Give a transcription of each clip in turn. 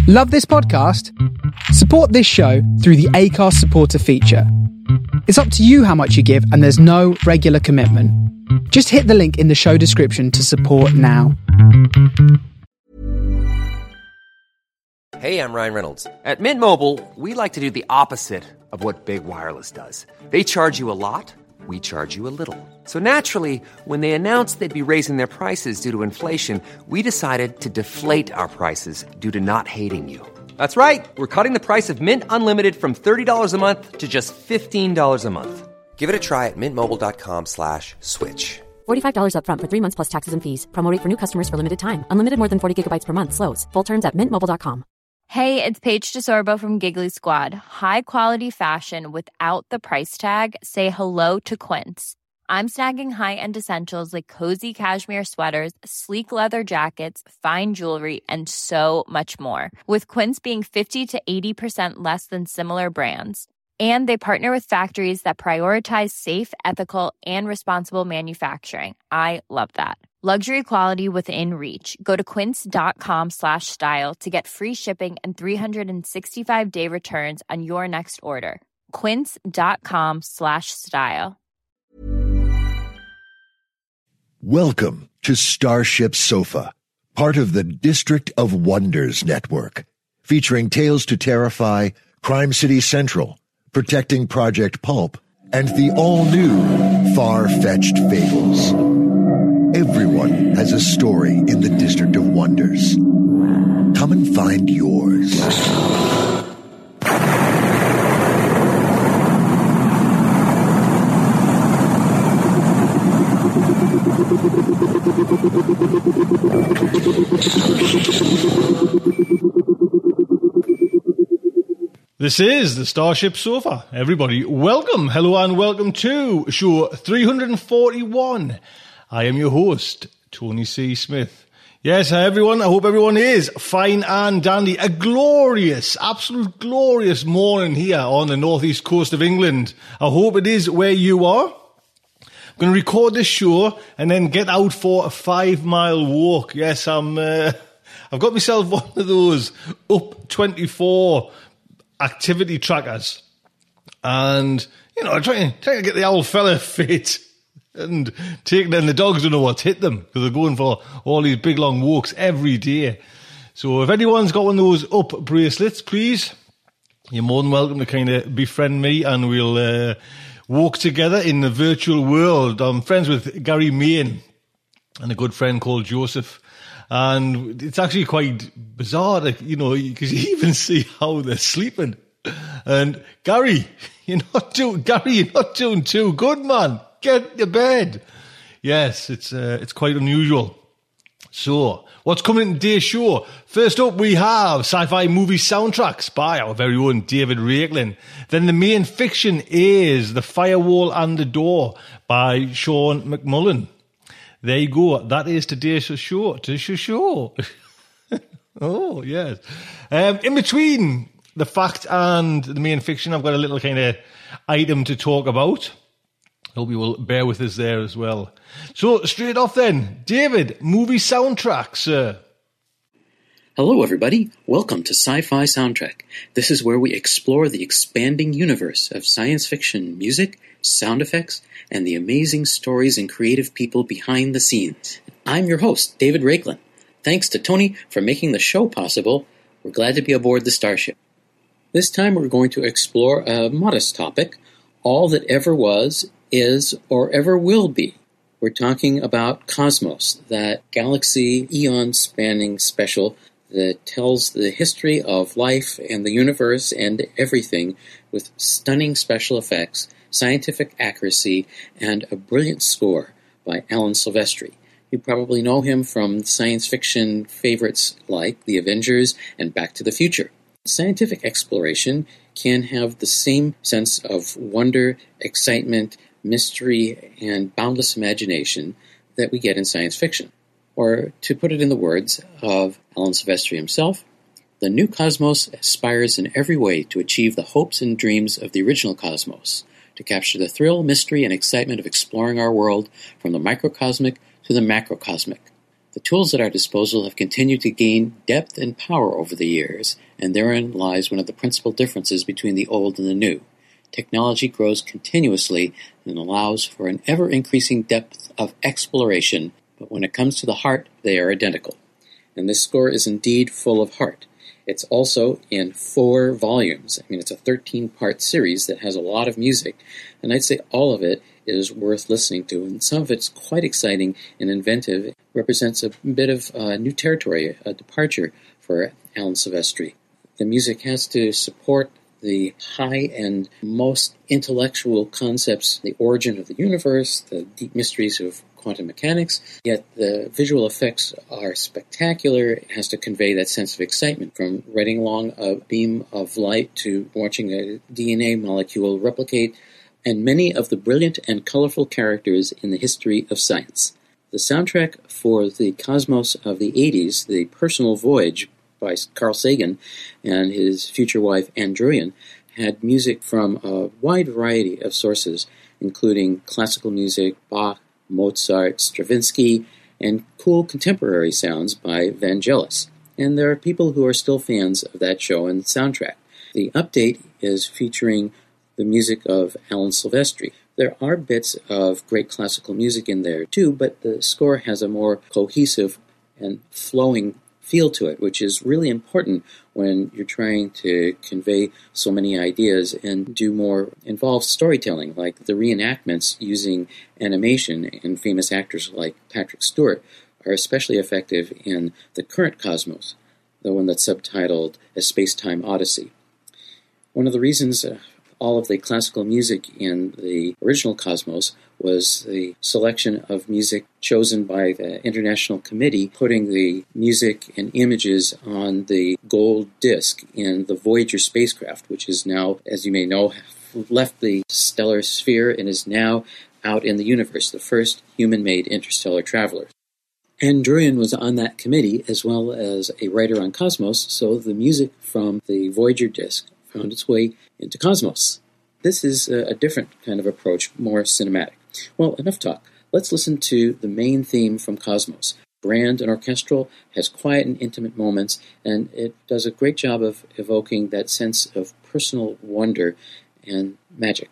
Love this podcast? Support this show through the Acast supporter feature. It's up to you how much you give, and there's no regular commitment. Just hit the link in the show description to support now. Hey, I'm Ryan Reynolds. At Mint Mobile, we like to do the opposite of what Big Wireless does. They charge you a lot, we charge you a little. So naturally, when they announced they'd be raising their prices due to inflation, we decided to deflate our prices due to not hating you. That's right. We're cutting the price of Mint Unlimited from $30 a month to just $15 a month. Give it a try at mintmobile.com/switch. $45 up front for 3 months plus taxes and fees. Promo rate for new customers for limited time. Unlimited more than 40 gigabytes per month. Slows full terms at mintmobile.com. Hey, it's Paige DeSorbo from Giggly Squad. High quality fashion without the price tag. Say hello to Quince. I'm snagging high-end essentials like cozy cashmere sweaters, sleek leather jackets, fine jewelry, and so much more. With Quince being 50 to 80% less than similar brands. And they partner with factories that prioritize safe, ethical, and responsible manufacturing. I love that. Luxury quality within reach. Go to quince.com/style to get free shipping and 365-day returns on your next order. Quince.com/style. Welcome to Starship Sofa, part of the District of Wonders network, featuring Tales to Terrify, Crime City Central, Protecting Project Pulp, and the all-new Far-Fetched Fables. Everyone has a story in the District of Wonders. Come and find yours. This is the Starship Sofa. Everybody, welcome, hello and welcome to show 341. I am your host, Tony C. Smith. Yes, everyone, I hope everyone is fine and dandy. A glorious, absolute glorious morning here on the northeast coast of England. I hope it is where you are. I'm going to record this show and then get out for a 5-mile walk. Yes, I've got myself one of those Up 24 activity trackers, and I'm trying to get the old fella fit and taking them. The dogs don't know what's hit them because they're going for all these big long walks every day. So if anyone's got one of those Up bracelets, please, you're more than welcome to kind of befriend me and we'll walk together in the virtual world. I'm friends with Gary Main and a good friend called Joseph. And it's actually quite bizarre, because you even see how they're sleeping. And Gary, you're not doing too good, man. Get to bed. Yes, it's quite unusual. So, what's coming in today's show? First up, we have sci-fi movie soundtracks by our very own David Rakelin. Then the main fiction is The Firewall and the Door by Sean McMullen. There you go. That is today's show. Oh, yes. In between the fact and the main fiction, I've got a little kind of item to talk about. Hope you will bear with us there as well. So, straight off then, David, movie soundtrack, sir. Hello, everybody. Welcome to Sci-Fi Soundtrack. This is where we explore the expanding universe of science fiction music, sound effects, and the amazing stories and creative people behind the scenes. I'm your host, David Rakelin. Thanks to Tony for making the show possible. We're glad to be aboard the Starship. This time we're going to explore a modest topic, all that ever was, is, or ever will be. We're talking about Cosmos, that galaxy eon-spanning special that tells the history of life and the universe and everything with stunning special effects, scientific accuracy, and a brilliant score by Alan Silvestri. You probably know him from science fiction favorites like The Avengers and Back to the Future. Scientific exploration can have the same sense of wonder, excitement, mystery, and boundless imagination that we get in science fiction. Or, to put it in the words of Alan Silvestri himself, the new Cosmos aspires in every way to achieve the hopes and dreams of the original Cosmos, to capture the thrill, mystery, and excitement of exploring our world from the microcosmic to the macrocosmic. The tools at our disposal have continued to gain depth and power over the years, and therein lies one of the principal differences between the old and the new. Technology grows continuously and allows for an ever-increasing depth of exploration, but when it comes to the heart, they are identical. And this score is indeed full of heart. It's also in 4 volumes. It's a 13-part series that has a lot of music, and I'd say all of it is worth listening to, and some of it's quite exciting and inventive. It represents a bit of new territory, a departure for Alan Silvestri. The music has to support the high and most intellectual concepts, the origin of the universe, the deep mysteries of quantum mechanics, yet the visual effects are spectacular. It has to convey that sense of excitement, from riding along a beam of light to watching a DNA molecule replicate, and many of the brilliant and colorful characters in the history of science. The soundtrack for the Cosmos of the 80s, The Personal Voyage by Carl Sagan and his future wife Ann Druyan, had music from a wide variety of sources, including classical music, Bach, Mozart, Stravinsky, and cool contemporary sounds by Vangelis. And there are people who are still fans of that show and soundtrack. The update is featuring the music of Alan Silvestri. There are bits of great classical music in there too, but the score has a more cohesive and flowing feel to it, which is really important when you're trying to convey so many ideas and do more involved storytelling, like the reenactments using animation, and famous actors like Patrick Stewart are especially effective in the current Cosmos, the one that's subtitled A Space-Time Odyssey. One of the reasons all of the classical music in the original Cosmos was the selection of music chosen by the International Committee, putting the music and images on the gold disc in the Voyager spacecraft, which is now, as you may know, left the stellar sphere and is now out in the universe, the first human-made interstellar traveler. Ann Druyan was on that committee as well as a writer on Cosmos, so the music from the Voyager disc found its way into Cosmos. This is a different kind of approach, more cinematic. Well, enough talk. Let's listen to the main theme from Cosmos. Grand and orchestral, has quiet and intimate moments, and it does a great job of evoking that sense of personal wonder and magic.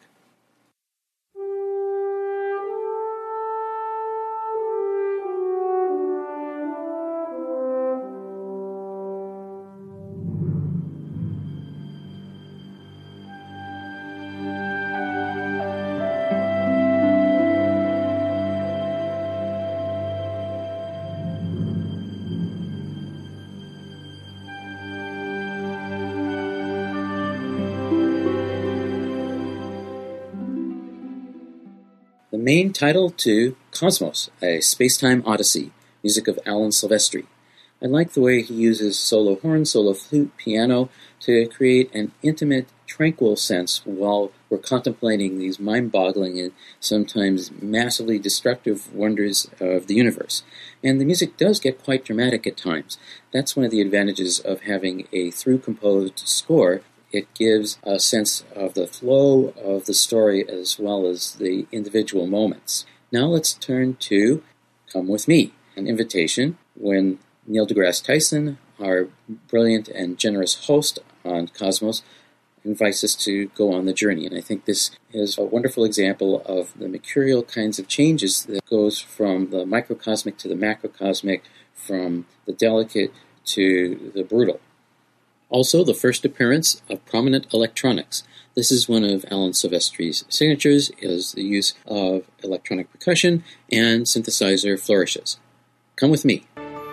The main title to Cosmos, A Space-Time Odyssey, music of Alan Silvestri. I like the way he uses solo horn, solo flute, piano to create an intimate, tranquil sense while we're contemplating these mind-boggling and sometimes massively destructive wonders of the universe. And the music does get quite dramatic at times. That's one of the advantages of having a through-composed score. It gives a sense of the flow of the story as well as the individual moments. Now let's turn to Come With Me, an invitation when Neil deGrasse Tyson, our brilliant and generous host on Cosmos, invites us to go on the journey. And I think this is a wonderful example of the mercurial kinds of changes that goes from the microcosmic to the macrocosmic, from the delicate to the brutal. Also, the first appearance of prominent electronics. This is one of Alan Silvestri's signatures, is the use of electronic percussion and synthesizer flourishes. Come with me.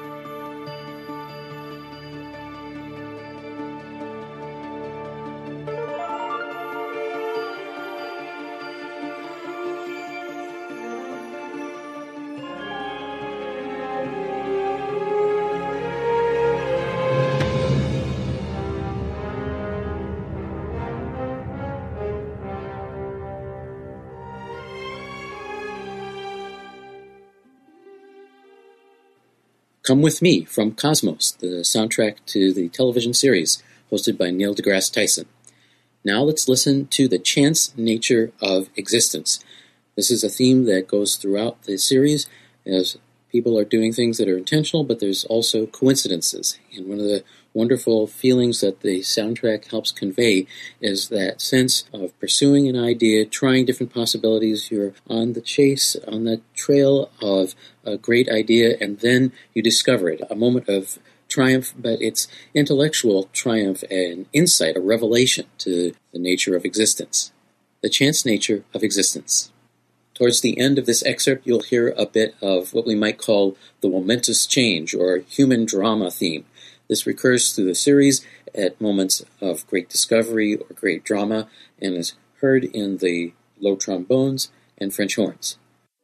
Come With Me from Cosmos, the soundtrack to the television series hosted by Neil deGrasse Tyson. Now let's listen to the chance nature of existence. This is a theme that goes throughout the series as People are doing things that are intentional, but there's also coincidences. And one of the wonderful feelings that the soundtrack helps convey is that sense of pursuing an idea, trying different possibilities. You're on the chase, on the trail of a great idea, and then you discover it. A moment of triumph, but it's intellectual triumph and insight, a revelation to the nature of existence. The chance nature of existence. Towards the end of this excerpt, you'll hear a bit of what we might call the momentous change or human drama theme. This recurs through the series at moments of great discovery or great drama and is heard in the low trombones and French horns.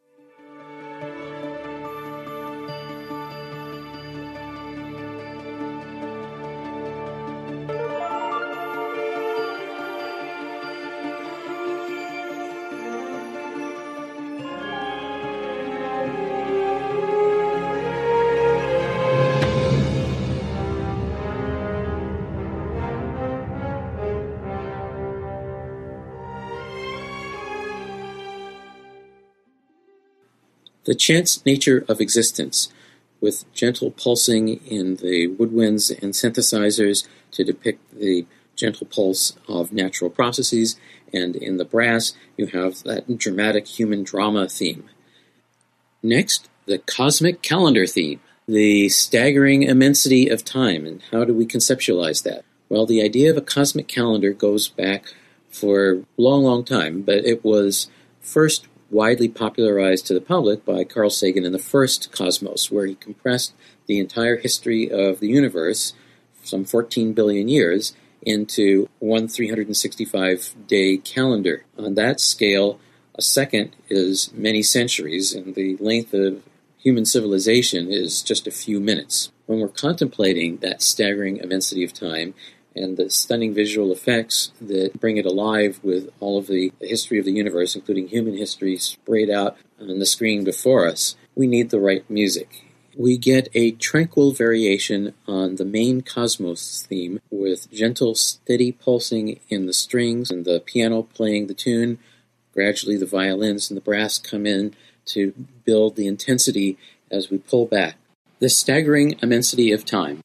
The chance nature of existence, with gentle pulsing in the woodwinds and synthesizers to depict the gentle pulse of natural processes, and in the brass you have that dramatic human drama theme. Next, the cosmic calendar theme, the staggering immensity of time, and how do we conceptualize that? Well, the idea of a cosmic calendar goes back for a long, long time, but it was first widely popularized to the public by Carl Sagan in the first Cosmos, where he compressed the entire history of the universe, some 14 billion years, into one 365-day calendar. On that scale, a second is many centuries, and the length of human civilization is just a few minutes. When we're contemplating that staggering immensity of time, and the stunning visual effects that bring it alive with all of the history of the universe, including human history, sprayed out on the screen before us, we need the right music. We get a tranquil variation on the main Cosmos theme with gentle, steady pulsing in the strings and the piano playing the tune. Gradually the violins and the brass come in to build the intensity as we pull back. The staggering immensity of time.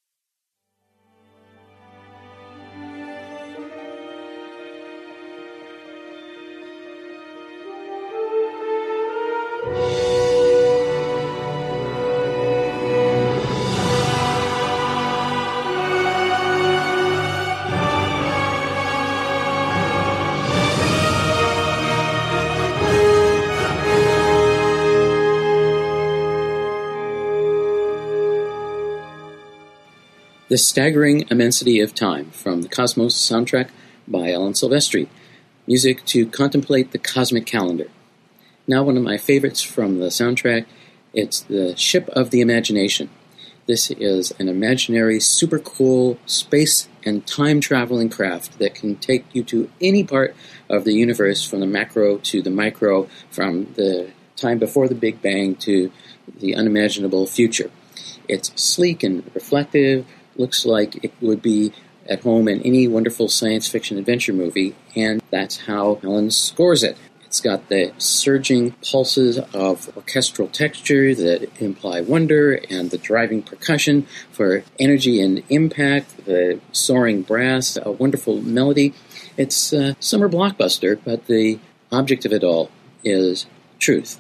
The Staggering Immensity of Time, from the Cosmos soundtrack by Alan Silvestri. Music to contemplate the cosmic calendar. Now one of my favorites from the soundtrack, it's the Ship of the Imagination. This is an imaginary, super cool space and time-traveling craft that can take you to any part of the universe, from the macro to the micro, from the time before the Big Bang to the unimaginable future. It's sleek and reflective, looks like it would be at home in any wonderful science fiction adventure movie, and that's how Alan scores it. It's got the surging pulses of orchestral texture that imply wonder, and the driving percussion for energy and impact, the soaring brass, a wonderful melody. It's a summer blockbuster, but the object of it all is truth.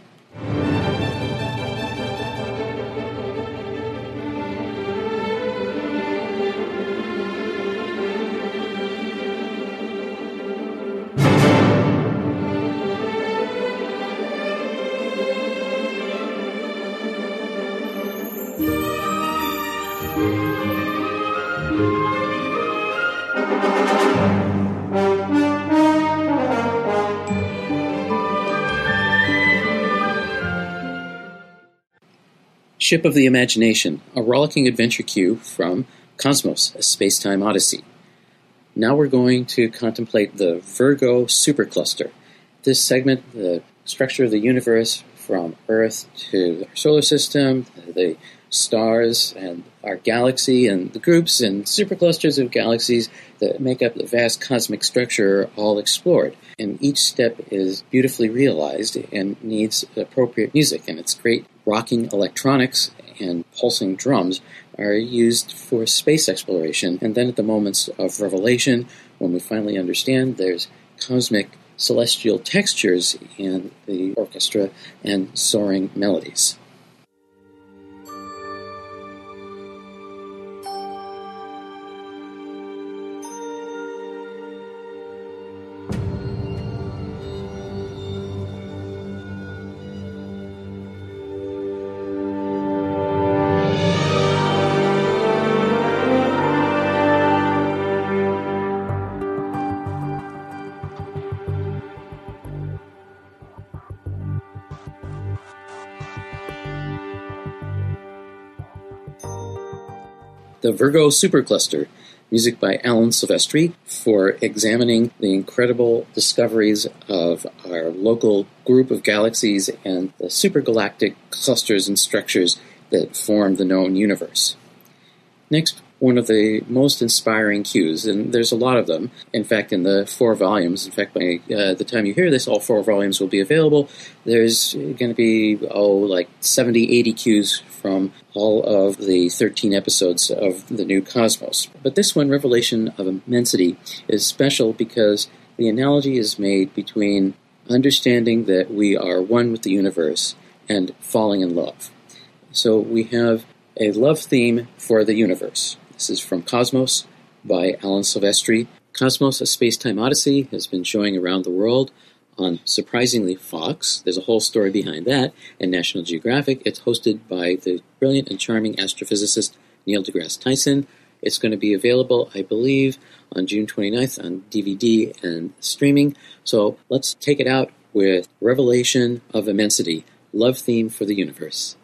Ship of the Imagination, a rollicking adventure cue from Cosmos, a space-time odyssey. Now we're going to contemplate the Virgo supercluster. This segment, the structure of the universe from Earth to our solar system, the stars and our galaxy, and the groups and superclusters of galaxies that make up the vast cosmic structure are all explored. And each step is beautifully realized and needs appropriate music. And it's great rocking electronics and pulsing drums are used for space exploration. And then at the moments of revelation, when we finally understand there's cosmic celestial textures in the orchestra and soaring melodies. The Virgo Supercluster, music by Alan Silvestri, for examining the incredible discoveries of our local group of galaxies and the supergalactic clusters and structures that form the known universe. Next, one of the most inspiring cues, and there's a lot of them, in fact, in the 4 volumes. In fact, by the time you hear this, all 4 volumes will be available. There's going to be, like 70, 80 cues from all of the 13 episodes of the new Cosmos. But this one, Revelation of Immensity, is special because the analogy is made between understanding that we are one with the universe and falling in love. So we have a love theme for the universe. This is from Cosmos by Alan Silvestri. Cosmos, A Space-Time Odyssey, has been showing around the world on, surprisingly, Fox. There's a whole story behind that. And National Geographic. It's hosted by the brilliant and charming astrophysicist Neil deGrasse Tyson. It's going to be available, I believe, on June 29th on DVD and streaming. So let's take it out with Revelation of Immensity, love theme for the universe.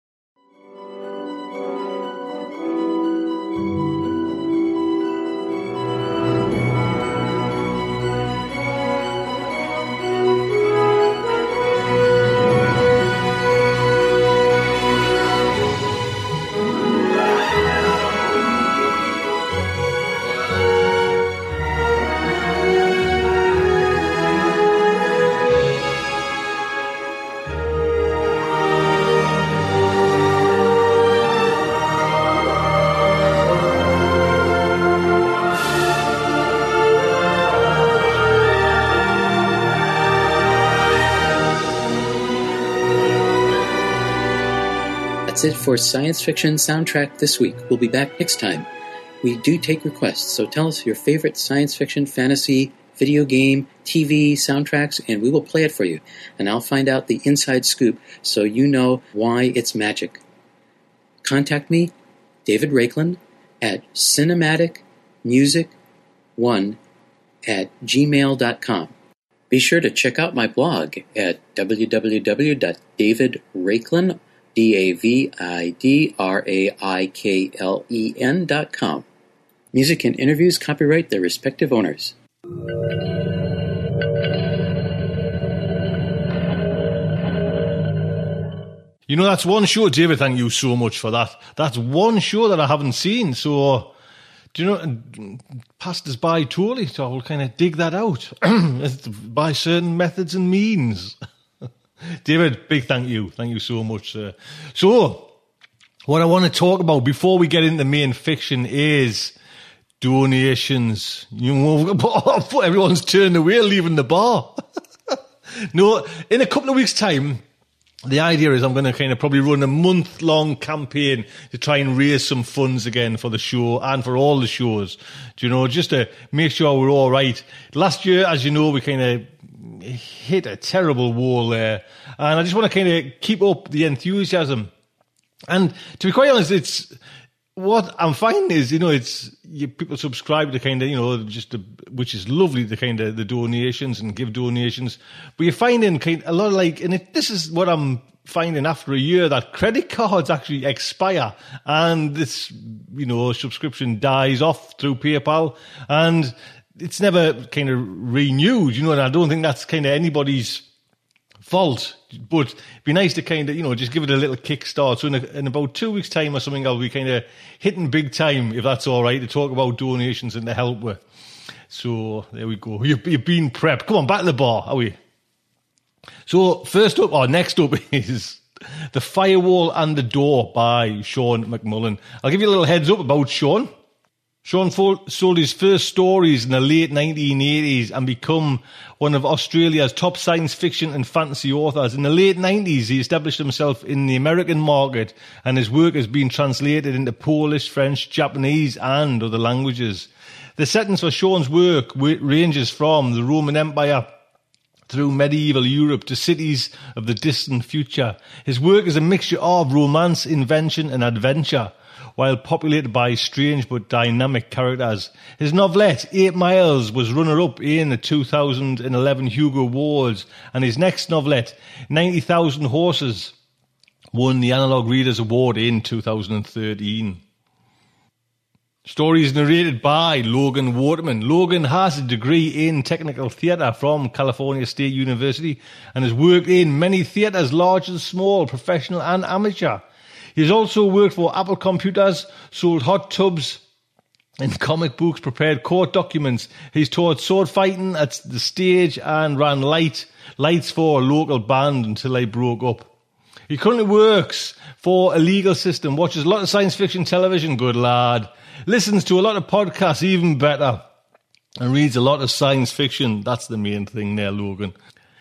That's it for Science Fiction Soundtrack this week. We'll be back next time. We do take requests, so tell us your favorite science fiction, fantasy, video game, TV soundtracks, and we will play it for you. And I'll find out the inside scoop so you know why it's magic. Contact me, David Raikland, at cinematicmusic1@gmail.com. Be sure to check out my blog at www.davidraiklen.com. DAVIDRAIKLEN.com. Music and interviews copyright their respective owners. You know, that's one show, David, thank you so much for that. That's one show that I haven't seen, so, do you know, passed us by totally, so I'll kind of dig that out by certain methods and means. David, big thank you. Thank you so much, sir. So, what I want to talk about before we get into main fiction is donations. You know, everyone's turned away, leaving the bar. No, in a couple of weeks' time, the idea is I'm going to kind of probably run a month-long campaign to try and raise some funds again for the show and for all the shows. Do you know, just to make sure we're all right. Last year, as you know, we kind of hit a terrible wall there, and I just want to kind of keep up the enthusiasm. And to be quite honest, it's what I'm finding is, you know, people subscribe to kind of, you know, which is lovely, the kind of the donations and give donations, but you're finding kind of a lot of this is what I'm finding after a year, that credit cards actually expire and this, you know, subscription dies off through PayPal and it's never kind of renewed, you know, and I don't think that's kind of anybody's fault, but it'd be nice to kind of, you know, just give it a little kickstart. So in about 2 weeks' time or something, I'll be kind of hitting big time, if that's all right, to talk about donations and to help with. So there we go. You've been prepped. Come on, back to the bar, are we? So next up is The Firewall and the Door by Sean McMullen. I'll give you a little heads up about Sean. Sean sold his first stories in the late 1980s and become one of Australia's top science fiction and fantasy authors. In the late 90s, he established himself in the American market, and his work has been translated into Polish, French, Japanese, and other languages. The settings for Sean's work ranges from the Roman Empire through medieval Europe to cities of the distant future. His work is a mixture of romance, invention, and adventure, while populated by strange but dynamic characters. His novelette, 8 Miles, was runner-up in the 2011 Hugo Awards, and his next novelette, 90,000 Horses, won the Analog Readers Award in 2013. Stories narrated by Logan Waterman. Logan has a degree in technical theatre from California State University and has worked in many theatres, large and small, professional and amateur. He has also worked for Apple Computers, sold hot tubs in comic books, prepared court documents. He's taught sword fighting at the stage and ran lights for a local band until they broke up. He currently works for a legal system, watches a lot of science fiction television, good lad, listens to a lot of podcasts, even better, and reads a lot of science fiction. That's the main thing there, Logan.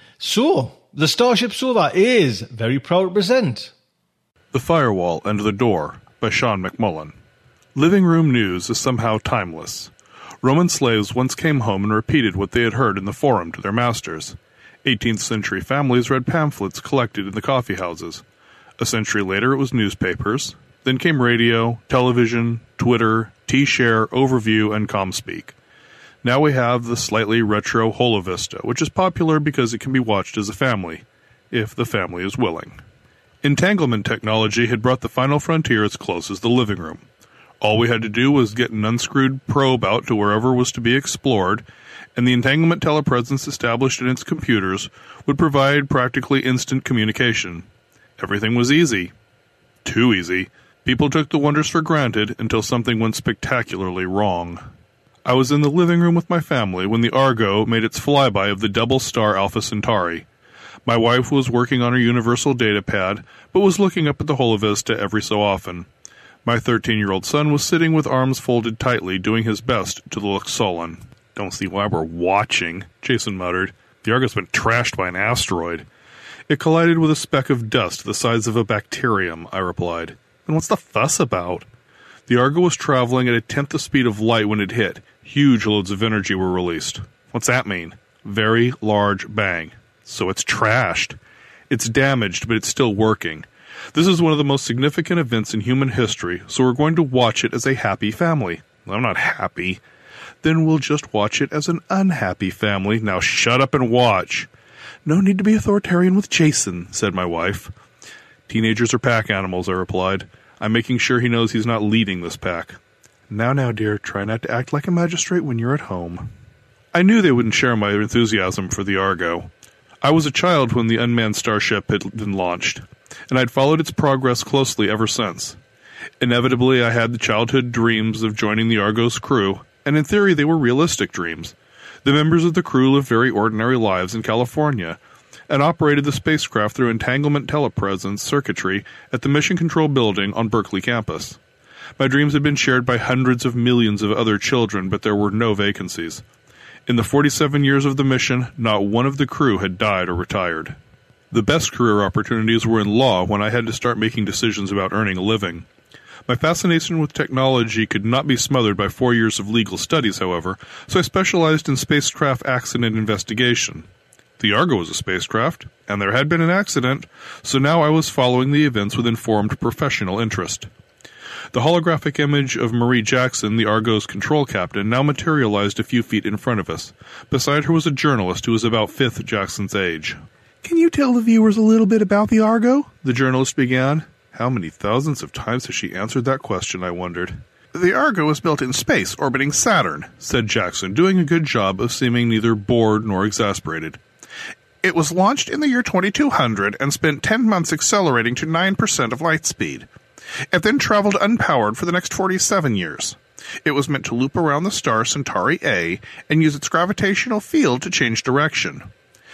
So, the Starship Sofa is very proud to present The Firewall and the Door by Sean McMullen. Living room news is somehow timeless. Roman slaves once came home and repeated what they had heard in the forum to their masters. 18th century families read pamphlets collected in the coffee houses. A century later it was newspapers. Then came radio, television, Twitter, T-Share, Overview, and ComSpeak. Now we have the slightly retro Holovista, which is popular because it can be watched as a family, if the family is willing. Entanglement technology had brought the final frontier as close as the living room. All we had to do was get an unscrewed probe out to wherever was to be explored, and the entanglement telepresence established in its computers would provide practically instant communication. Everything was easy. Too easy. People took the wonders for granted until something went spectacularly wrong. I was in the living room with my family when the Argo made its flyby of the double-star Alpha Centauri. My wife was working on her universal data pad, but was looking up at the Holovista every so often. My 13-year-old son was sitting with arms folded tightly, doing his best to look sullen. "Don't see why we're watching," Jason muttered. "The Argo's been trashed by an asteroid." "It collided with a speck of dust the size of a bacterium," I replied. "And what's the fuss about?" "The Argo was traveling at a tenth the speed of light when it hit. Huge loads of energy were released." "What's that mean?" "Very large bang." "So it's trashed." "It's damaged, but it's still working. This is one of the most significant events in human history, so we're going to watch it as a happy family." "I'm not happy." "Then we'll just watch it as an unhappy family. Now shut up and watch." "No need to be authoritarian with Jason," said my wife. "Teenagers are pack animals," I replied. "I'm making sure he knows he's not leading this pack." Now, dear, try not to act like a magistrate when you're at home." I knew they wouldn't share my enthusiasm for the Argo. I was a child when the unmanned starship had been launched, and I'd followed its progress closely ever since. Inevitably, I had the childhood dreams of joining the Argo's crew, and in theory they were realistic dreams. The members of the crew lived very ordinary lives in California, and operated the spacecraft through entanglement telepresence circuitry at the Mission Control Building on Berkeley campus. My dreams had been shared by hundreds of millions of other children, but there were no vacancies. In the 47 years of the mission, not one of the crew had died or retired. The best career opportunities were in law when I had to start making decisions about earning a living. My fascination with technology could not be smothered by 4 years of legal studies, however, so I specialized in spacecraft accident investigation. The Argo was a spacecraft, and there had been an accident, so now I was following the events with informed professional interest. The holographic image of Marie Jackson, the Argo's control captain, now materialized a few feet in front of us. Beside her was a journalist who was about 5th Jackson's age. "Can you tell the viewers a little bit about the Argo?" the journalist began. How many thousands of times has she answered that question, I wondered. "The Argo was built in space, orbiting Saturn," said Jackson, doing a good job of seeming neither bored nor exasperated. "It was launched in the year 2200 and spent 10 months accelerating to 9% of light speed. It then traveled unpowered for the next 47 years. It was meant to loop around the star Centauri A and use its gravitational field to change direction.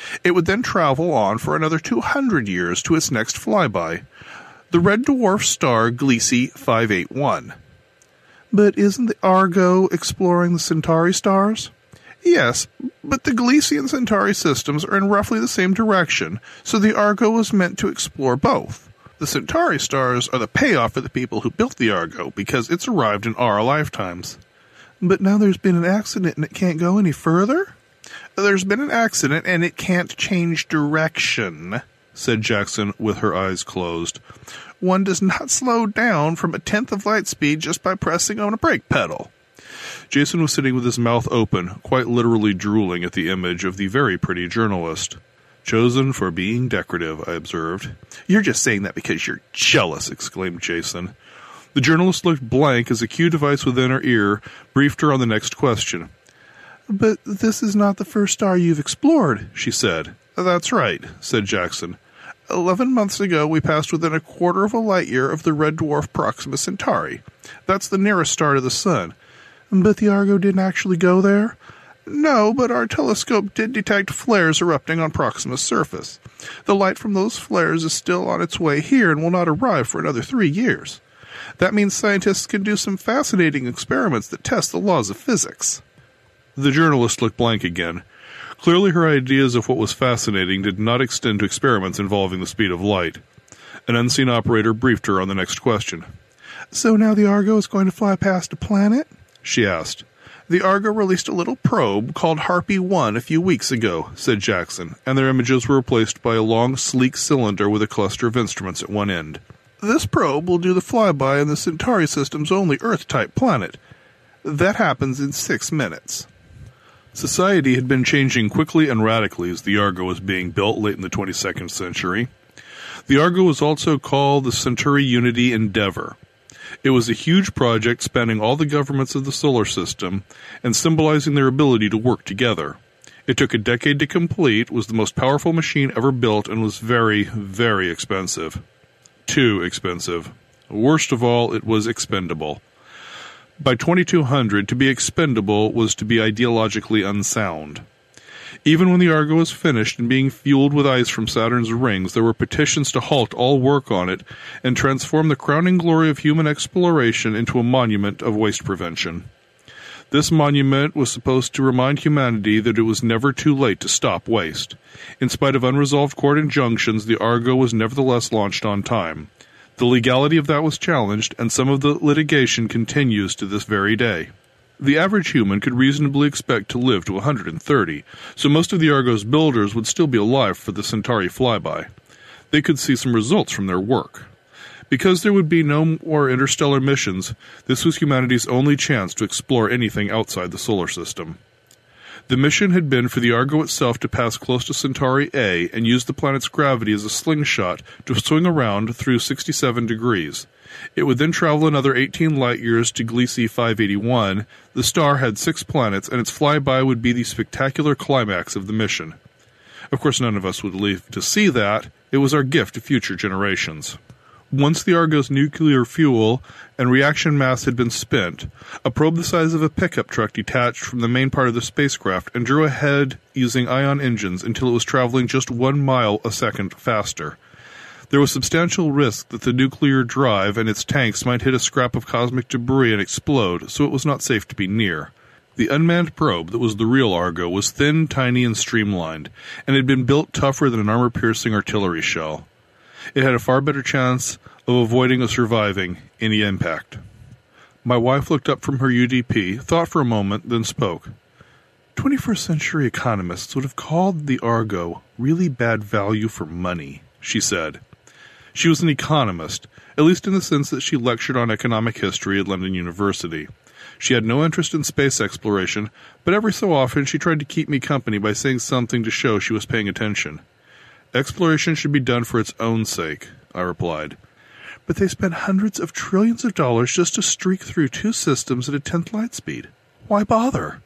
It would then travel on for another 200 years to its next flyby, the red dwarf star Gliese 581. But isn't the Argo exploring the Centauri stars? Yes, but the Gliese and Centauri systems are in roughly the same direction, so the Argo was meant to explore both. The Centauri stars are the payoff for the people who built the Argo, because it's arrived in our lifetimes. But now there's been an accident and it can't go any further? There's been an accident and it can't change direction, said Jackson with her eyes closed. One does not slow down from 1/10 of light speed just by pressing on a brake pedal. Jason was sitting with his mouth open, quite literally drooling at the image of the very pretty journalist. Chosen for being decorative, I observed. You're just saying that because you're jealous, exclaimed Jason. The journalist looked blank as a cue device within her ear briefed her on the next question. But this is not the first star you've explored, she said. That's right, said Jackson. 11 months ago, we passed within 1/4 of a light year of the red dwarf Proxima Centauri. That's the nearest star to the sun. But the Argo didn't actually go there? No, but our telescope did detect flares erupting on Proxima's surface. The light from those flares is still on its way here and will not arrive for another 3 years. That means scientists can do some fascinating experiments that test the laws of physics. The journalist looked blank again. Clearly her ideas of what was fascinating did not extend to experiments involving the speed of light. An unseen operator briefed her on the next question. So now the Argo is going to fly past a planet? She asked. The Argo released a little probe called Harpy 1 a few weeks ago, said Jackson, and their images were replaced by a long, sleek cylinder with a cluster of instruments at one end. This probe will do the flyby in the Centauri system's only Earth-type planet. That happens in 6 minutes. Society had been changing quickly and radically as the Argo was being built late in the 22nd century. The Argo was also called the Centauri Unity Endeavor. It was a huge project spanning all the governments of the solar system and symbolizing their ability to work together. It took a decade to complete, was the most powerful machine ever built, and was very, very expensive. Too expensive. Worst of all, it was expendable. By 2200, to be expendable was to be ideologically unsound. Even when the Argo was finished and being fueled with ice from Saturn's rings, there were petitions to halt all work on it and transform the crowning glory of human exploration into a monument of waste prevention. This monument was supposed to remind humanity that it was never too late to stop waste. In spite of unresolved court injunctions, the Argo was nevertheless launched on time. The legality of that was challenged, and some of the litigation continues to this very day. The average human could reasonably expect to live to 130, so most of the Argo's builders would still be alive for the Centauri flyby. They could see some results from their work. Because there would be no more interstellar missions, this was humanity's only chance to explore anything outside the solar system. The mission had been for the Argo itself to pass close to Centauri A and use the planet's gravity as a slingshot to swing around through 67 degrees. It would then travel another 18 light-years to Gliese 581. The star had 6 planets, and its flyby would be the spectacular climax of the mission. Of course, none of us would live to see that. It was our gift to future generations. Once the Argo's nuclear fuel and reaction mass had been spent, a probe the size of a pickup truck detached from the main part of the spacecraft and drew ahead using ion engines until it was traveling just 1 mile a second faster. There was substantial risk that the nuclear drive and its tanks might hit a scrap of cosmic debris and explode, so it was not safe to be near. The unmanned probe that was the real Argo was thin, tiny, and streamlined, and had been built tougher than an armor-piercing artillery shell. It had a far better chance of avoiding or surviving any impact. My wife looked up from her UDP, thought for a moment, then spoke. 21st century economists would have called the Argo really bad value for money, she said. She was an economist, at least in the sense that she lectured on economic history at London University. She had no interest in space exploration, but every so often she tried to keep me company by saying something to show she was paying attention. Exploration should be done for its own sake, I replied. But they spent hundreds of trillions of dollars just to streak through 2 systems at a 10th light speed. Why bother?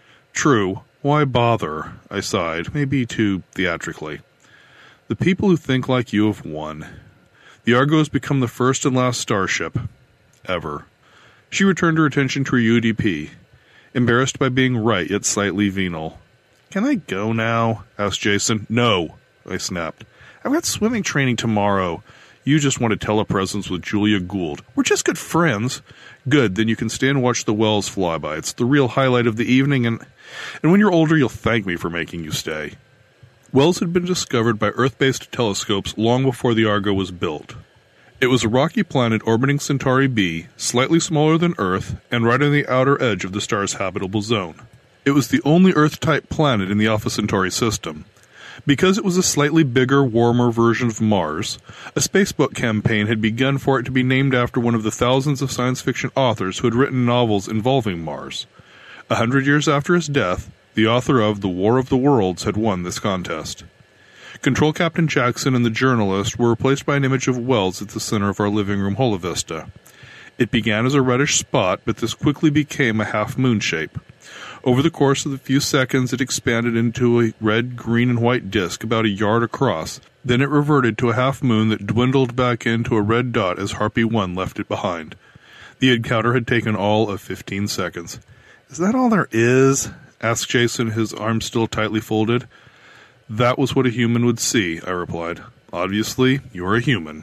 True, why bother? I sighed, maybe too theatrically. The people who think like you have won. The Argo has become the first and last starship. Ever. She returned her attention to her UDP, embarrassed by being right yet slightly venal. Can I go now? Asked Jason. No, I snapped. I've got swimming training tomorrow. You just want a telepresence with Julia Gould. We're just good friends. Good, then you can stay and watch the Wells fly by. It's the real highlight of the evening, and when you're older, you'll thank me for making you stay. Wells had been discovered by Earth-based telescopes long before the Argo was built. It was a rocky planet orbiting Centauri B, slightly smaller than Earth, and right on the outer edge of the star's habitable zone. It was the only Earth-type planet in the Alpha Centauri system. Because it was a slightly bigger, warmer version of Mars, a spacebook campaign had begun for it to be named after one of the thousands of science fiction authors who had written novels involving Mars. 100 years after his death, the author of The War of the Worlds had won this contest. Control Captain Jackson and the journalist were replaced by an image of Wells at the center of our living room holovista. It began as a reddish spot, but this quickly became a half-moon shape. Over the course of the few seconds, it expanded into a red, green, and white disk about a yard across. Then it reverted to a half-moon that dwindled back into a red dot as Harpy 1 left it behind. The encounter had taken all of 15 seconds. Is that all there is? Asked Jason, his arms still tightly folded. That was what a human would see, I replied. Obviously, you're a human.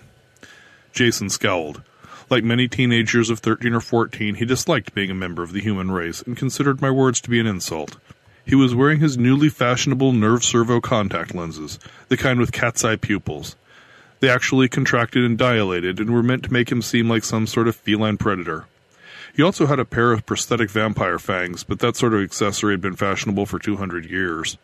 Jason scowled. Like many teenagers of 13 or 14, he disliked being a member of the human race and considered my words to be an insult. He was wearing his newly fashionable nerve servo contact lenses, the kind with cat's eye pupils. They actually contracted and dilated and were meant to make him seem like some sort of feline predator. He also had a pair of prosthetic vampire fangs, but that sort of accessory had been fashionable for 200 years.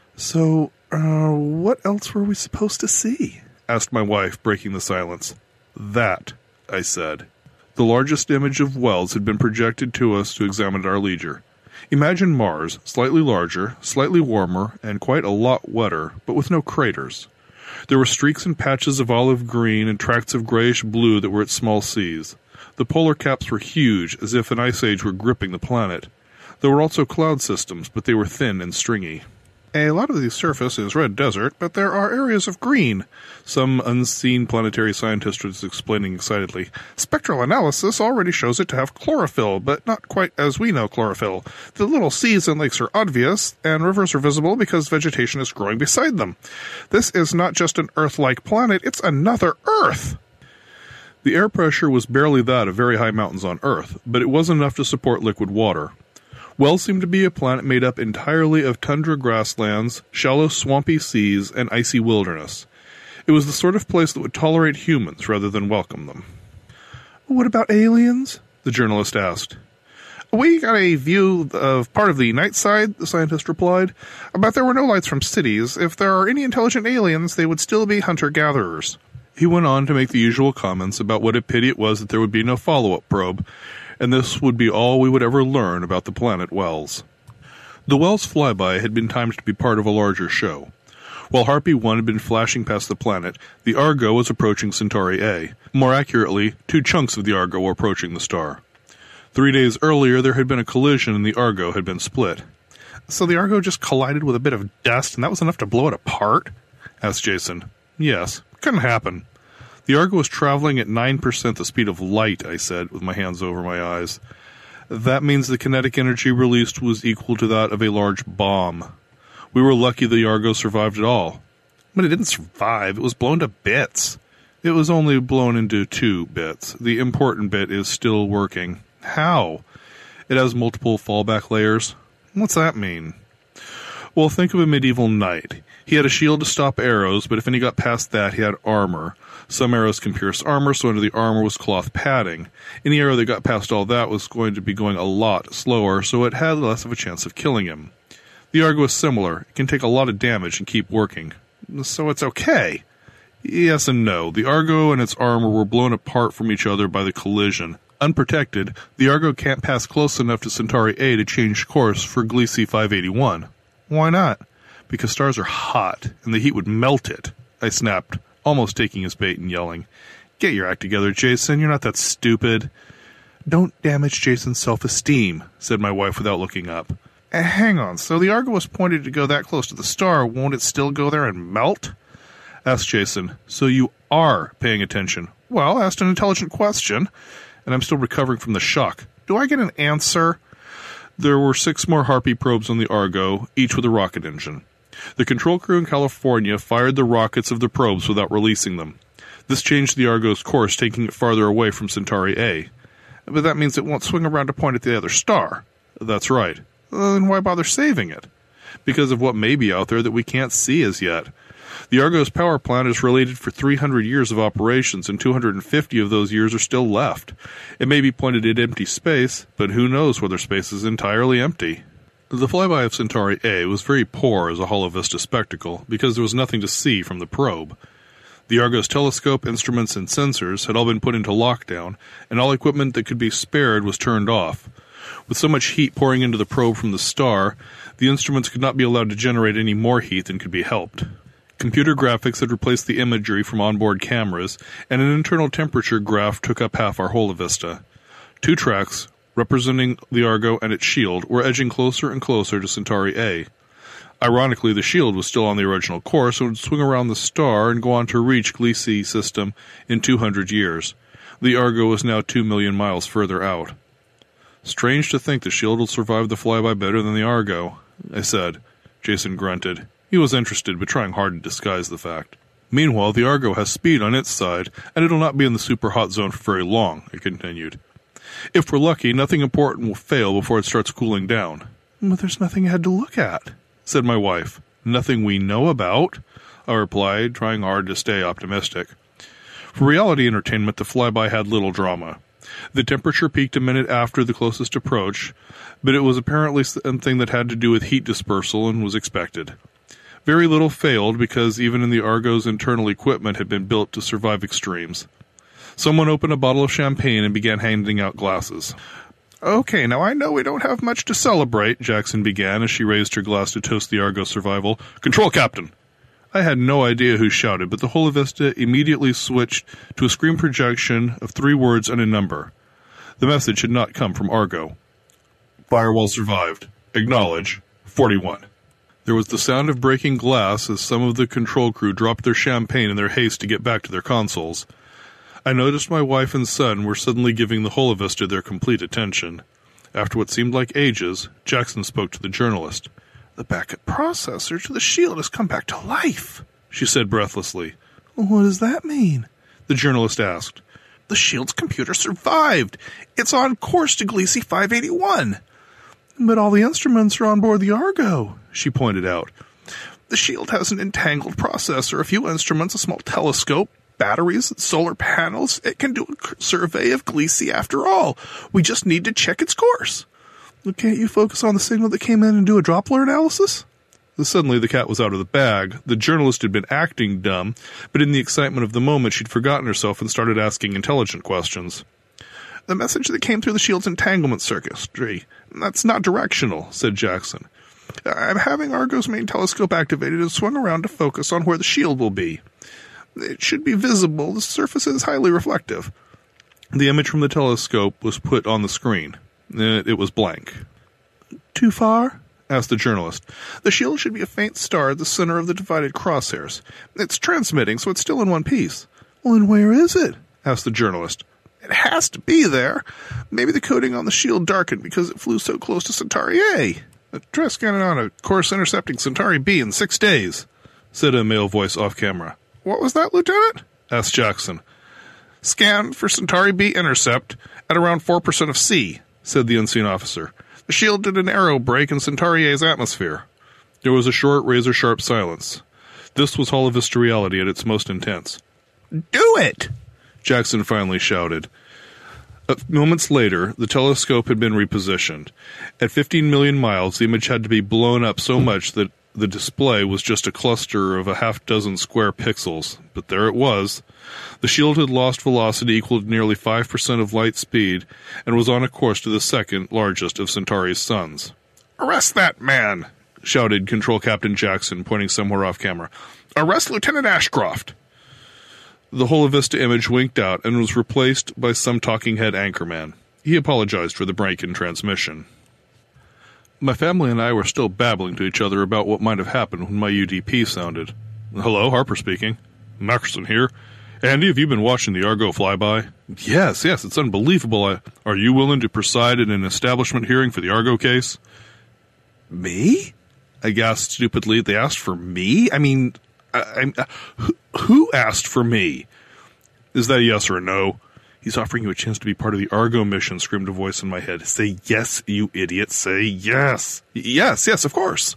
So, what else were we supposed to see? Asked my wife, breaking the silence. That, I said. The largest image of Wells had been projected to us to examine at our leisure. Imagine Mars, slightly larger, slightly warmer, and quite a lot wetter, but with no craters. There were streaks and patches of olive green and tracts of grayish blue that were its small seas. The polar caps were huge, as if an ice age were gripping the planet. There were also cloud systems, but they were thin and stringy. A lot of the surface is red desert, but there are areas of green, some unseen planetary scientist was explaining excitedly. Spectral analysis already shows it to have chlorophyll, but not quite as we know chlorophyll. The little seas and lakes are obvious, and rivers are visible because vegetation is growing beside them. This is not just an Earth-like planet, it's another Earth! The air pressure was barely that of very high mountains on Earth, but it wasn't enough to support liquid water. Wells seemed to be a planet made up entirely of tundra grasslands, shallow swampy seas, and icy wilderness. It was the sort of place that would tolerate humans rather than welcome them. What about aliens? The journalist asked. We got a view of part of the night side, the scientist replied, but there were no lights from cities. If there are any intelligent aliens, they would still be hunter-gatherers. He went on to make the usual comments about what a pity it was that there would be no follow-up probe, and this would be all we would ever learn about the planet Wells. The Wells flyby had been timed to be part of a larger show. While Harpy 1 had been flashing past the planet, the Argo was approaching Centauri A. More accurately, two chunks of the Argo were approaching the star. 3 days earlier, there had been a collision and the Argo had been split. So the Argo just collided with a bit of dust and that was enough to blow it apart? Asked Jason. Yes, couldn't happen. The Argo was traveling at 9% the speed of light, I said, with my hands over my eyes. That means the kinetic energy released was equal to that of a large bomb. We were lucky the Argo survived at all. But it didn't survive, it was blown to bits. It was only blown into 2 bits. The important bit is still working. How? It has multiple fallback layers. What's that mean? Well, think of a medieval knight. He had a shield to stop arrows, but if any got past that, he had armor. Some arrows can pierce armor, so under the armor was cloth padding. Any arrow that got past all that was going to be going a lot slower, so it had less of a chance of killing him. The Argo is similar. It can take a lot of damage and keep working. So it's okay. Yes and no. The Argo and its armor were blown apart from each other by the collision. Unprotected, the Argo can't pass close enough to Centauri A to change course for Gliese 581. Why not? Because stars are hot, and the heat would melt it. I snapped, almost taking his bait and yelling. Get your act together, Jason. You're not that stupid. Don't damage Jason's self-esteem, said my wife without looking up. Hang on, so the Argo was pointed to go that close to the star. Won't it still go there and melt? Asked Jason. So you are paying attention. Well, I asked an intelligent question, and I'm still recovering from the shock. Do I get an answer? There were 6 more Harpy probes on the Argo, each with a rocket engine. The control crew in California fired the rockets of the probes without releasing them. This changed the Argo's course, taking it farther away from Centauri A. But that means it won't swing around to point at the other star. That's right. Then why bother saving it? Because of what may be out there that we can't see as yet. The Argo's power plant is related for 300 years of operations, and 250 of those years are still left. It may be pointed at empty space, but who knows whether space is entirely empty. The flyby of Centauri A was very poor as a Holo Vista spectacle, because there was nothing to see from the probe. The Argo's telescope, instruments, and sensors had all been put into lockdown, and all equipment that could be spared was turned off. With so much heat pouring into the probe from the star, the instruments could not be allowed to generate any more heat than could be helped. Computer graphics had replaced the imagery from onboard cameras, and an internal temperature graph took up half our Holo Vista. 2 tracks, representing the Argo and its shield, were edging closer and closer to Centauri A. Ironically, the shield was still on the original course and would swing around the star and go on to reach Gliese system in 200 years. The Argo was now 2 million miles further out. Strange to think the shield will survive the flyby better than the Argo, I said. Jason grunted. He was interested, but trying hard to disguise the fact. Meanwhile, the Argo has speed on its side, and it'll not be in the super hot zone for very long, I continued. If we're lucky, nothing important will fail before it starts cooling down. But there's nothing ahead to look at, said my wife. Nothing we know about? I replied, trying hard to stay optimistic. For reality entertainment, the flyby had little drama. The temperature peaked a minute after the closest approach, but it was apparently something that had to do with heat dispersal and was expected. Very little failed because even in the Argo's internal equipment had been built to survive extremes. Someone opened a bottle of champagne and began handing out glasses. Okay, now I know we don't have much to celebrate, Jackson began as she raised her glass to toast the Argo's survival. Control Captain! I had no idea who shouted, but the Holo Vista immediately switched to a screen projection of 3 words and a number. The message had not come from Argo. Firewall survived. Acknowledge. 41. There was the sound of breaking glass as some of the control crew dropped their champagne in their haste to get back to their consoles. I noticed my wife and son were suddenly giving the Holo Vista their complete attention. After what seemed like ages, Jackson spoke to the journalist. The backup processor to the shield has come back to life, she said breathlessly. What does that mean? The journalist asked. The shield's computer survived. It's on course to Gliese 581. But all the instruments are on board the Argo, she pointed out. The shield has an entangled processor, a few instruments, a small telescope, batteries, solar panels. It can do a survey of Gliese after all. We just need to check its course. Can't you focus on the signal that came in and do a Doppler analysis? Suddenly the cat was out of the bag. The journalist had been acting dumb, but in the excitement of the moment she'd forgotten herself and started asking intelligent questions. The message that came through the shield's entanglement circuitry. That's not directional, said Jackson. I'm having Argo's main telescope activated and swung around to focus on where the shield will be. It should be visible. The surface is highly reflective. The image from the telescope was put on the screen. It was blank. Too far? Asked the journalist. The shield should be a faint star at the center of the divided crosshairs. It's transmitting, so it's still in one piece. Well, and where is it? Asked the journalist. It has to be there. Maybe the coating on the shield darkened because it flew so close to Centauri A. Try scanning on a course intercepting Centauri B in 6 days, said a male voice off camera. What was that, Lieutenant? Asked Jackson. Scan for Centauri B intercept at around 4% of C, said the unseen officer. The shield did an aero break in Centauri A's atmosphere. There was a short, razor-sharp silence. This was Holo Vista reality at its most intense. Do it! Jackson finally shouted. Moments later, the telescope had been repositioned. At 15 million miles, the image had to be blown up so much that the display was just a cluster of a half-dozen square pixels. But there it was. The shield had lost velocity equal to nearly 5% of light speed and was on a course to the second largest of Centauri's suns. Arrest that man! Shouted Control Captain Jackson, pointing somewhere off camera. Arrest Lieutenant Ashcroft! The Holo Vista image winked out and was replaced by some talking head anchorman. He apologized for the break in transmission. My family and I were still babbling to each other about what might have happened when my UDP sounded. Hello, Harper speaking. Mackerson here. Andy, have you been watching the Argo flyby? Yes, it's unbelievable. Are you willing to preside in an establishment hearing for the Argo case? Me? I gasped stupidly. They asked for me? I mean, who asked for me? Is that a yes or a no? He's offering you a chance to be part of the Argo mission, screamed a voice in my head. Say yes, you idiot. Say yes. Yes, of course.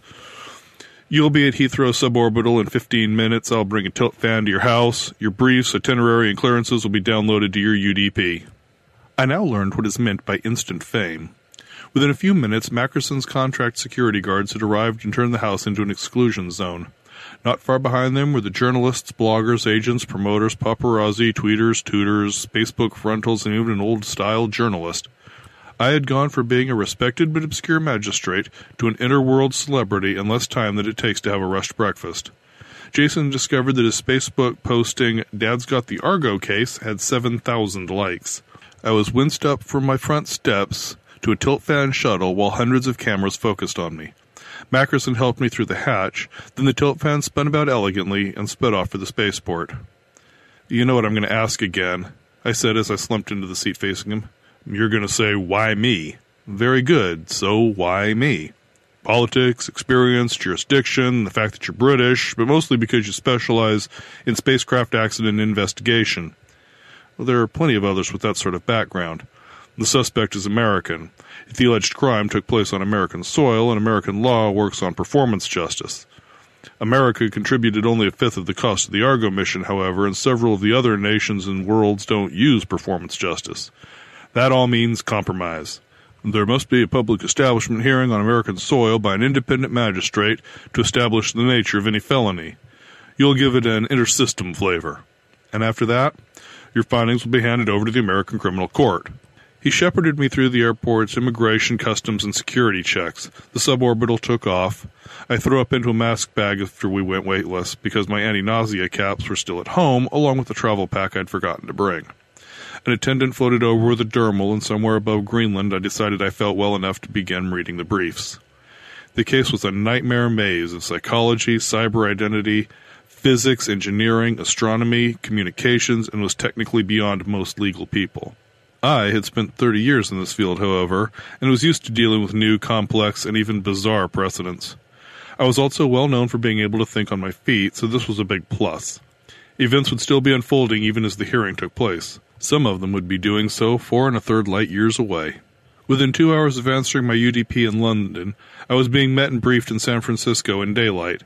You'll be at Heathrow Suborbital in 15 minutes. I'll bring a tilt fan to your house. Your briefs, itinerary, and clearances will be downloaded to your UDP. I now learned what is meant by instant fame. Within a few minutes, Mackerson's contract security guards had arrived and turned the house into an exclusion zone. Not far behind them were the journalists, bloggers, agents, promoters, paparazzi, tweeters, tutors, Facebook frontals, and even an old-style journalist. I had gone from being a respected but obscure magistrate to an interworld celebrity in less time than it takes to have a rushed breakfast. Jason discovered that his Facebook posting, "Dad's got the Argo case," had 7,000 likes. I was winced up from my front steps to a tilt fan shuttle while hundreds of cameras focused on me. Mackerson helped me through the hatch, then the tilt fan spun about elegantly and sped off for the spaceport. "You know what I'm going to ask again," I said as I slumped into the seat facing him. "You're going to say, why me?" "Very good. So why me?" "Politics, experience, jurisdiction, the fact that you're British, but mostly because you specialize in spacecraft accident investigation." "Well, there are plenty of others with that sort of background. The suspect is American. If the alleged crime took place on American soil, and American law works on performance justice. America contributed only a fifth of the cost of the Argo mission, however, and several of the other nations and worlds don't use performance justice. That all means compromise. There must be a public establishment hearing on American soil by an independent magistrate to establish the nature of any felony. You'll give it an intersystem flavor. And after that, your findings will be handed over to the American Criminal Court." He shepherded me through the airport's immigration, customs, and security checks. The suborbital took off. I threw up into a mask bag after we went weightless, because my anti-nausea caps were still at home, along with the travel pack I'd forgotten to bring. An attendant floated over with a dermal, and somewhere above Greenland I decided I felt well enough to begin reading the briefs. The case was a nightmare maze of psychology, cyber identity, physics, engineering, astronomy, communications, and was technically beyond most legal people. I had spent 30 years in this field, however, and was used to dealing with new, complex, and even bizarre precedents. I was also well known for being able to think on my feet, so this was a big plus. Events would still be unfolding even as the hearing took place. Some of them would be doing so 4 1/3 light years away. Within 2 hours of answering my UDP in London, I was being met and briefed in San Francisco in daylight.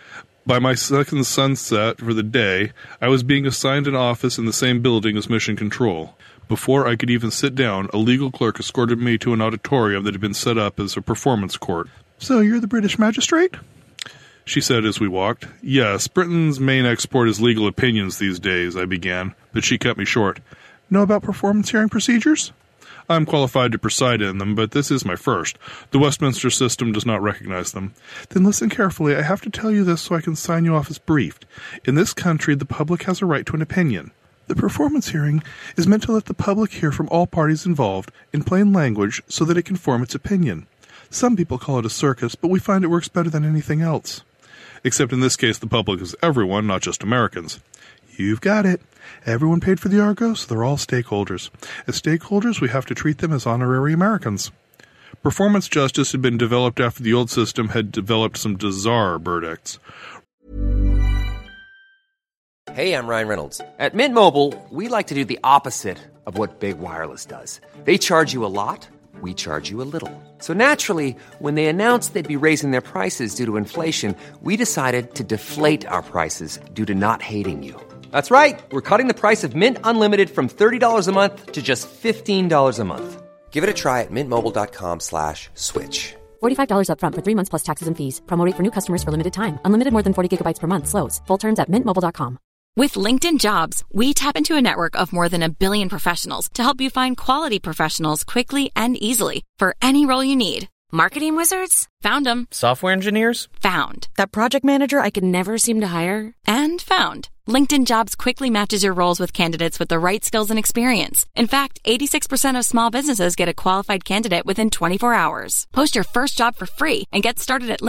By my second sunset for the day, I was being assigned an office in the same building as Mission Control. Before I could even sit down, a legal clerk escorted me to an auditorium that had been set up as a performance court. "So you're the British magistrate?" she said as we walked. "Yes, Britain's main export is legal opinions these days," I began, but she cut me short. "Know about performance hearing procedures?" "I'm qualified to preside in them, but this is my first. The Westminster system does not recognize them." "Then listen carefully. I have to tell you this so I can sign you off as briefed. In this country, the public has a right to an opinion. The performance hearing is meant to let the public hear from all parties involved in plain language so that it can form its opinion. Some people call it a circus, but we find it works better than anything else. Except in this case, the public is everyone, not just Americans." "You've got it. Everyone paid for the Argo, so they're all stakeholders. As stakeholders, we have to treat them as honorary Americans." Performance justice had been developed after the old system had developed some bizarre verdicts. Hey, I'm Ryan Reynolds. At Mint Mobile, we like to do the opposite of what Big Wireless does. They charge you a lot, we charge you a little. So naturally, when they announced they'd be raising their prices due to inflation, we decided to deflate our prices due to not hating you. That's right. We're cutting the price of Mint Unlimited from $30 a month to just $15 a month. Give it a try at mintmobile.com/switch. $45 up front for 3 months plus taxes and fees. Promo rate for new customers for limited time. Unlimited more than 40 gigabytes per month. Slows full terms at mintmobile.com. With LinkedIn Jobs, we tap into a network of more than 1 billion professionals to help you find quality professionals quickly and easily for any role you need. Marketing wizards? Found them. Software engineers? Found. That project manager I could never seem to hire? And found. LinkedIn Jobs quickly matches your roles with candidates with the right skills and experience. In fact, 86% of small businesses get a qualified candidate within 24 hours. Post your first job for free and get started at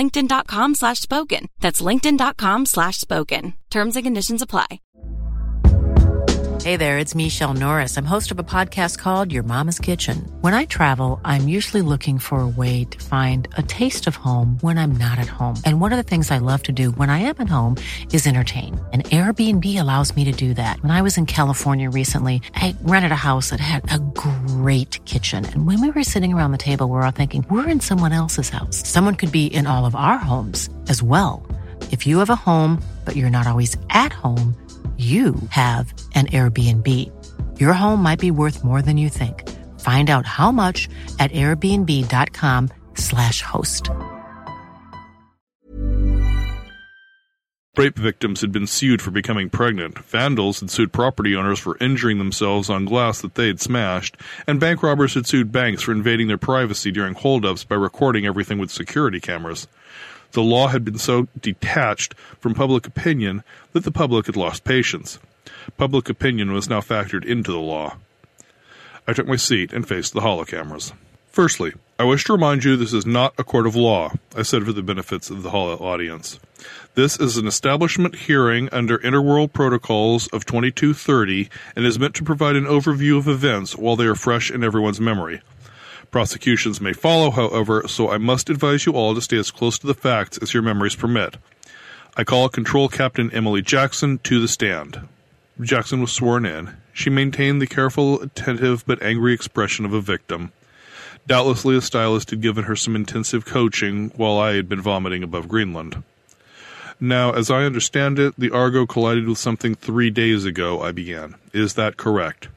linkedin.com/spoken. That's linkedin.com/spoken. Terms and conditions apply. Hey there, it's Michelle Norris. I'm host of a podcast called Your Mama's Kitchen. When I travel, I'm usually looking for a way to find a taste of home when I'm not at home. And one of the things I love to do when I am at home is entertain. And Airbnb allows me to do that. When I was in California recently, I rented a house that had a great kitchen. And when we were sitting around the table, we're all thinking, we're in someone else's house. Someone could be in all of our homes as well. If you have a home, but you're not always at home, you have an Airbnb. Your home might be worth more than you think. Find out how much at airbnb.com/host. Rape victims had been sued for becoming pregnant, vandals had sued property owners for injuring themselves on glass that they had smashed, and bank robbers had sued banks for invading their privacy during holdups by recording everything with security cameras. The law had been so detached from public opinion that the public had lost patience. Public opinion was now factored into the law. I took my seat and faced the holocameras. Firstly, I wish to remind you this is not a court of law, I said for the benefits of the holo audience. This is an establishment hearing under Interworld Protocols of 2230 and is meant to provide an overview of events while they are fresh in everyone's memory. Prosecutions may follow, however, so I must advise you all to stay as close to the facts as your memories permit. I call Control Captain Emily Jackson to the stand. Jackson was sworn in. She maintained the careful, attentive, but angry expression of a victim. Doubtlessly a stylist had given her some intensive coaching while I had been vomiting above Greenland. Now, as I understand it, the Argo collided with something 3 days ago, I began. Is that correct?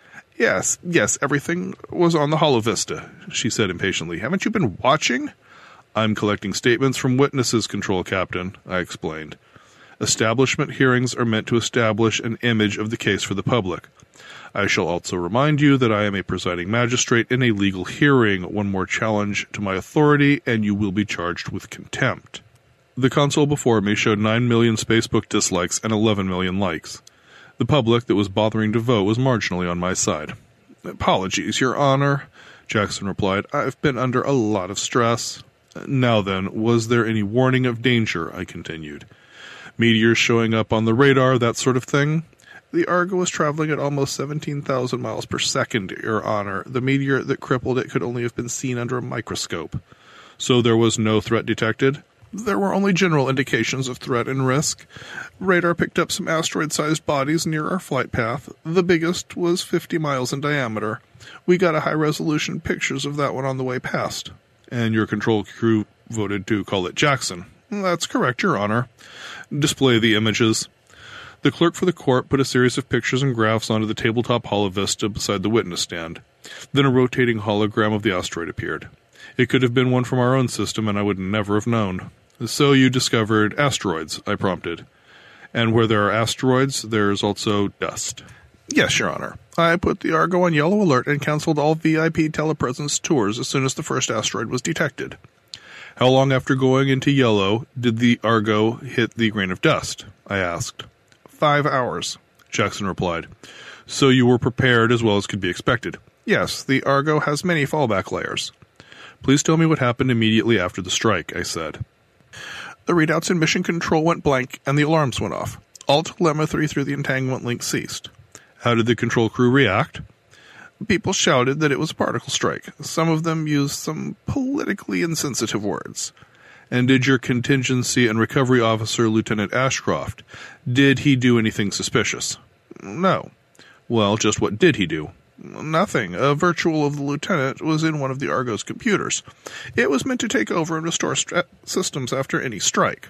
Yes, everything was on the Holovista, she said impatiently. Haven't you been watching? I'm collecting statements from witnesses, Control Captain, I explained. Establishment hearings are meant to establish an image of the case for the public. I shall also remind you that I am a presiding magistrate in a legal hearing. One more challenge to my authority, and you will be charged with contempt. The console before me showed 9 million Facebook dislikes and 11 million likes. The public that was bothering to vote was marginally on my side. Apologies, Your Honor, Jackson replied. I've been under a lot of stress. Now then, was there any warning of danger? I continued. Meteors showing up on the radar, that sort of thing? The Argo was traveling at almost 17,000 miles per second, Your Honor. The meteor that crippled it could only have been seen under a microscope. So there was no threat detected? There were only general indications of threat and risk. Radar picked up some asteroid-sized bodies near our flight path. The biggest was 50 miles in diameter. We got a high-resolution pictures of that one on the way past. And your control crew voted to call it Jackson. That's correct, Your Honor. Display the images. The clerk for the court put a series of pictures and graphs onto the tabletop Holovista beside the witness stand. Then a rotating hologram of the asteroid appeared. It could have been one from our own system, and I would never have known. So you discovered asteroids, I prompted. And where there are asteroids, there's also dust. Yes, Your Honor. I put the Argo on yellow alert and canceled all VIP telepresence tours as soon as the first asteroid was detected. How long after going into yellow did the Argo hit the grain of dust? I asked. 5 hours, Jackson replied. So you were prepared as well as could be expected. Yes, the Argo has many fallback layers. Please tell me what happened immediately after the strike, I said. The readouts in mission control went blank and the alarms went off. All telemetry through the entanglement link ceased. How did the control crew react? People shouted that it was a particle strike. Some of them used some politically insensitive words. And did your contingency and recovery officer, Lieutenant Ashcroft, did he do anything suspicious? No. Well, just what did he do? Nothing. A virtual of the lieutenant was in one of the Argo's computers. It was meant to take over and restore systems after any strike.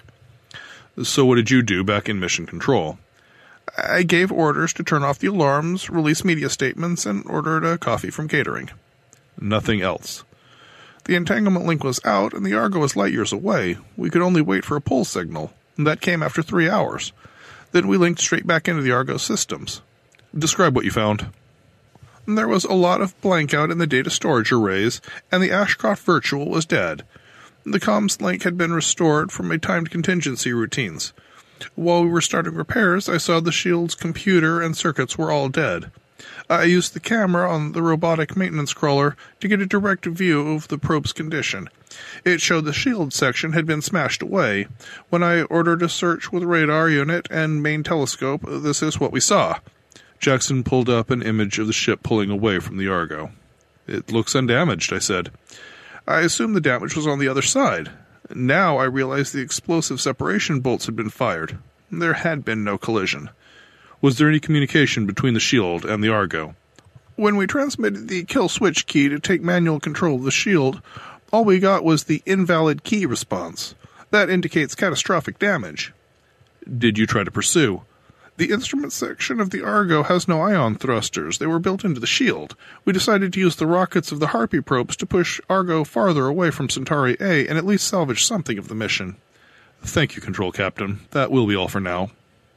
So what did you do back in mission control? I gave orders to turn off the alarms, release media statements, and ordered a coffee from catering. Nothing else. The entanglement link was out, and the Argo was light years away. We could only wait for a pull signal, and that came after 3 hours. Then we linked straight back into the Argo systems. Describe what you found. There was a lot of blankout in the data storage arrays, and the Ashcroft Virtual was dead. The comms link had been restored from a timed contingency routines. While we were starting repairs, I saw the shield's computer and circuits were all dead. I used the camera on the robotic maintenance crawler to get a direct view of the probe's condition. It showed the shield section had been smashed away. When I ordered a search with radar unit and main telescope, this is what we saw. Jackson pulled up an image of the ship pulling away from the Argo. "It looks undamaged," I said. "I assumed the damage was on the other side. Now I realize the explosive separation bolts had been fired. There had been no collision. Was there any communication between the shield and the Argo?" "When we transmitted the kill switch key to take manual control of the shield, all we got was the invalid key response. That indicates catastrophic damage." "Did you try to pursue?" "The instrument section of the Argo has no ion thrusters. They were built into the shield. We decided to use the rockets of the Harpy probes to push Argo farther away from Centauri A and at least salvage something of the mission." "Thank you, Control Captain. That will be all for now."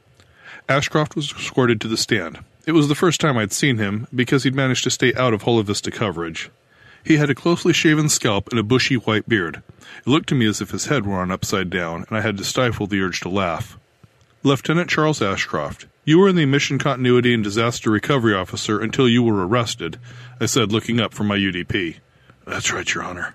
Ashcroft was escorted to the stand. It was the first time I'd seen him, because he'd managed to stay out of Hola Vista coverage. He had a closely shaven scalp and a bushy white beard. It looked to me as if his head were on upside down, and I had to stifle the urge to laugh. "Lieutenant Charles Ashcroft, you were in the Mission Continuity and Disaster Recovery Officer until you were arrested," I said, looking up from my UDP. "That's right, Your Honor."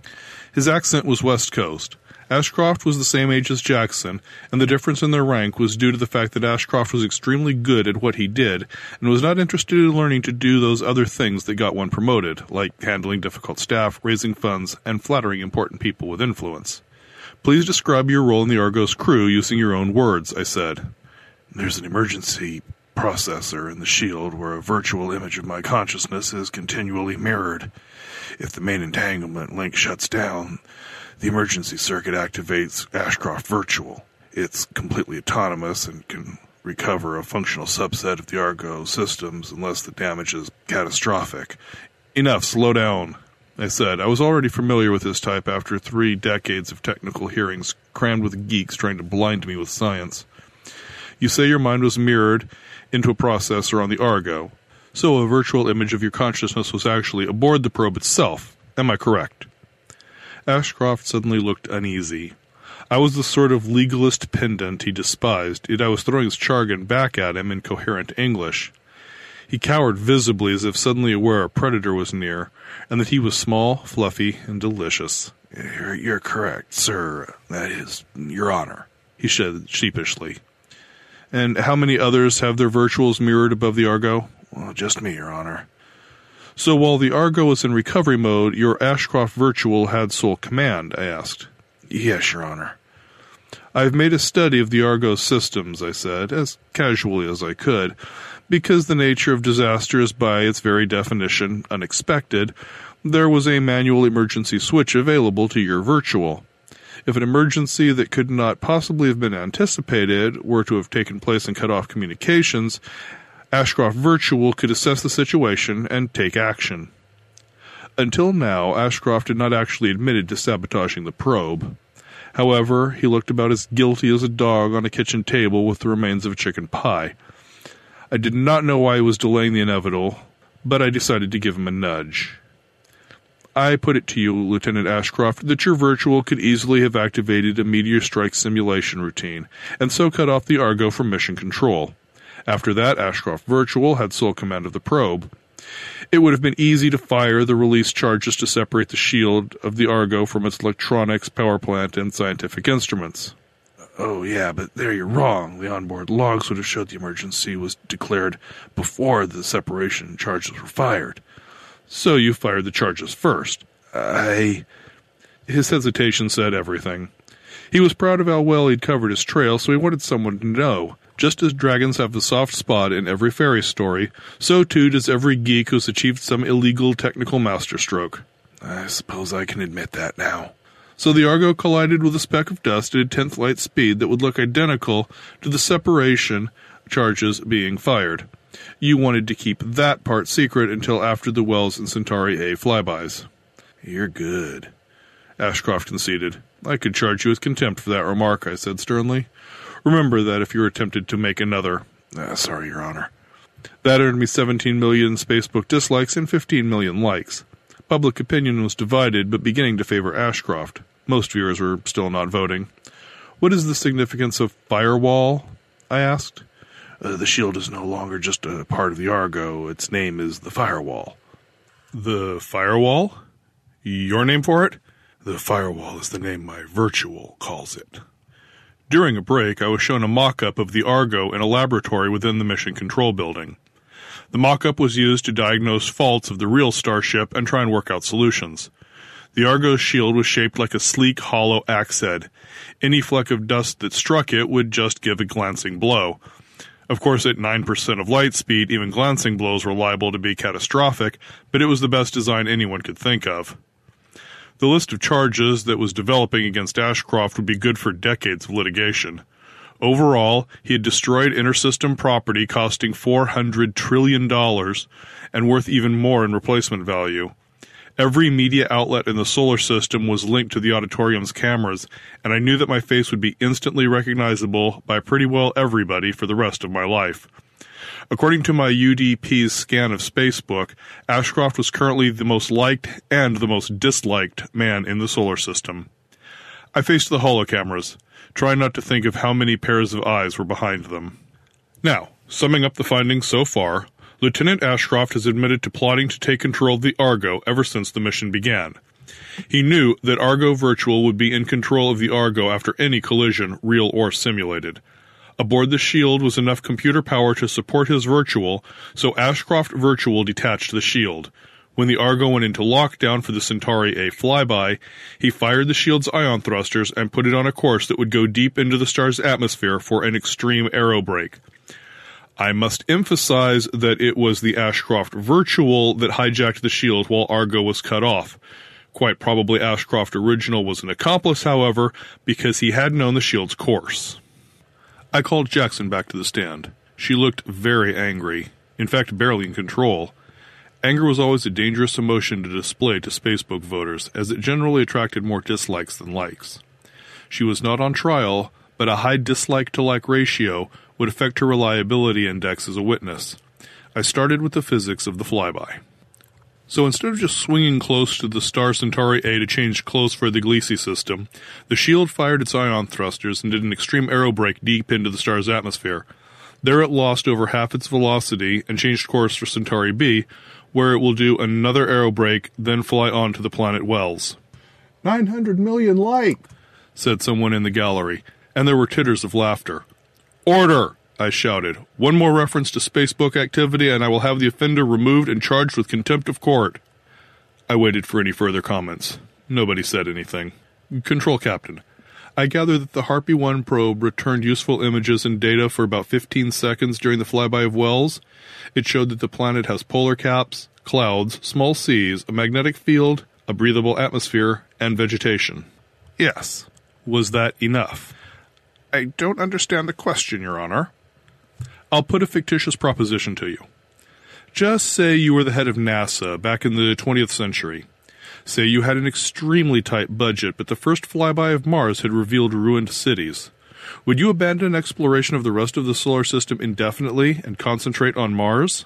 His accent was West Coast. Ashcroft was the same age as Jackson, and the difference in their rank was due to the fact that Ashcroft was extremely good at what he did, and was not interested in learning to do those other things that got one promoted, like handling difficult staff, raising funds, and flattering important people with influence. "Please describe your role in the Argo's crew using your own words," I said. "There's an emergency processor in the shield where a virtual image of my consciousness is continually mirrored. If the main entanglement link shuts down, the emergency circuit activates Ashcroft Virtual. It's completely autonomous and can recover a functional subset of the Argo systems unless the damage is catastrophic." "Enough, slow down," I said. I was already familiar with this type after 3 decades of technical hearings crammed with geeks trying to blind me with science. "You say your mind was mirrored into a processor on the Argo, so a virtual image of your consciousness was actually aboard the probe itself. Am I correct?" Ashcroft suddenly looked uneasy. I was the sort of legalist pedant he despised, yet I was throwing his jargon back at him in coherent English. He cowered visibly as if suddenly aware a predator was near, and that he was small, fluffy, and delicious. You're correct, sir. That is, Your Honor," he said sheepishly. "And how many others have their virtuals mirrored above the Argo?" "Well, just me, Your Honor." "So while the Argo was in recovery mode, your Ashcroft Virtual had sole command?" I asked. "Yes, Your Honor." "I've made a study of the Argo's systems," I said, as casually as I could, because the nature of disaster is by its very definition unexpected. There was a manual emergency switch available to your Virtual. If an emergency that could not possibly have been anticipated were to have taken place and cut off communications, Ashcroft Virtual could assess the situation and take action. Until now, Ashcroft had not actually admitted to sabotaging the probe. However, he looked about as guilty as a dog on a kitchen table with the remains of a chicken pie. I did not know why he was delaying the inevitable, but I decided to give him a nudge. "I put it to you, Lieutenant Ashcroft, that your Virtual could easily have activated a meteor strike simulation routine, and so cut off the Argo from mission control. After that, Ashcroft Virtual had sole command of the probe. It would have been easy to fire the release charges to separate the shield of the Argo from its electronics, power plant, and scientific instruments." "Oh, yeah, but there you're wrong. The onboard logs would have showed the emergency was declared before the separation charges were fired." "So you fired the charges first?" His hesitation said everything. He was proud of how well he'd covered his trail, so he wanted someone to know. Just as dragons have the soft spot in every fairy story, so too does every geek who's achieved some illegal technical masterstroke. "I suppose I can admit that now." "So the Argo collided with a speck of dust at a 10th light speed that would look identical to the separation charges being fired. You wanted to keep that part secret until after the Wells and Centauri A flybys." "You're good," Ashcroft conceded. "I could charge you with contempt for that remark," I said sternly. "Remember that if you were tempted to make another—" "Sorry, Your Honor." That earned me 17 million Spacebook dislikes and 15 million likes. Public opinion was divided, but beginning to favor Ashcroft. Most viewers were still not voting. "What is the significance of Firewall?" I asked. The shield is no longer just a part of the Argo. Its name is the Firewall." "The Firewall? Your name for it?" "The Firewall is the name my Virtual calls it." During a break, I was shown a mock-up of the Argo in a laboratory within the Mission Control Building. The mock-up was used to diagnose faults of the real Starship and try and work out solutions. The Argo's shield was shaped like a sleek, hollow axe head. Any fleck of dust that struck it would just give a glancing blow. Of course, at 9% of light speed, even glancing blows were liable to be catastrophic, but it was the best design anyone could think of. The list of charges that was developing against Ashcroft would be good for decades of litigation. Overall, he had destroyed intersystem property costing $400 trillion and worth even more in replacement value. Every media outlet in the solar system was linked to the auditorium's cameras, and I knew that my face would be instantly recognizable by pretty well everybody for the rest of my life. According to my UDP's scan of Spacebook, Ashcroft was currently the most liked and the most disliked man in the solar system. I faced the holocameras, trying not to think of how many pairs of eyes were behind them. Now, summing up the findings so far, Lieutenant Ashcroft has admitted to plotting to take control of the Argo ever since the mission began. He knew that Argo Virtual would be in control of the Argo after any collision, real or simulated. Aboard the shield was enough computer power to support his Virtual, so Ashcroft Virtual detached the shield. When the Argo went into lockdown for the Centauri A flyby, he fired the shield's ion thrusters and put it on a course that would go deep into the star's atmosphere for an extreme aerobrake. I must emphasize that it was the Ashcroft Virtual that hijacked the shield while Argo was cut off. Quite probably Ashcroft Original was an accomplice, however, because he had known the shield's course. I called Jackson back to the stand. She looked very angry, in fact barely in control. Anger was always a dangerous emotion to display to Spacebook voters, as it generally attracted more dislikes than likes. She was not on trial, but a high dislike-to-like ratio would affect her reliability index as a witness. I started with the physics of the flyby. So instead of just swinging close to the star Centauri A to change close for the Gliese system, the shield fired its ion thrusters and did an extreme aerobrake deep into the star's atmosphere. There it lost over half its velocity and changed course for Centauri B, where it will do another aerobrake, then fly on to the planet Wells. 900 million light, said someone in the gallery, and there were titters of laughter. Order! I shouted. One more reference to Spacebook activity and I will have the offender removed and charged with contempt of court. I waited for any further comments. Nobody said anything. Control Captain. I gather that the Harpy 1 probe returned useful images and data for about 15 seconds during the flyby of Wells. It showed that the planet has polar caps, clouds, small seas, a magnetic field, a breathable atmosphere, and vegetation. Yes. Was that enough? I don't understand the question, Your Honor. I'll put a fictitious proposition to you. Just say you were the head of NASA back in the 20th century. Say you had an extremely tight budget, but the first flyby of Mars had revealed ruined cities. Would you abandon exploration of the rest of the solar system indefinitely and concentrate on Mars?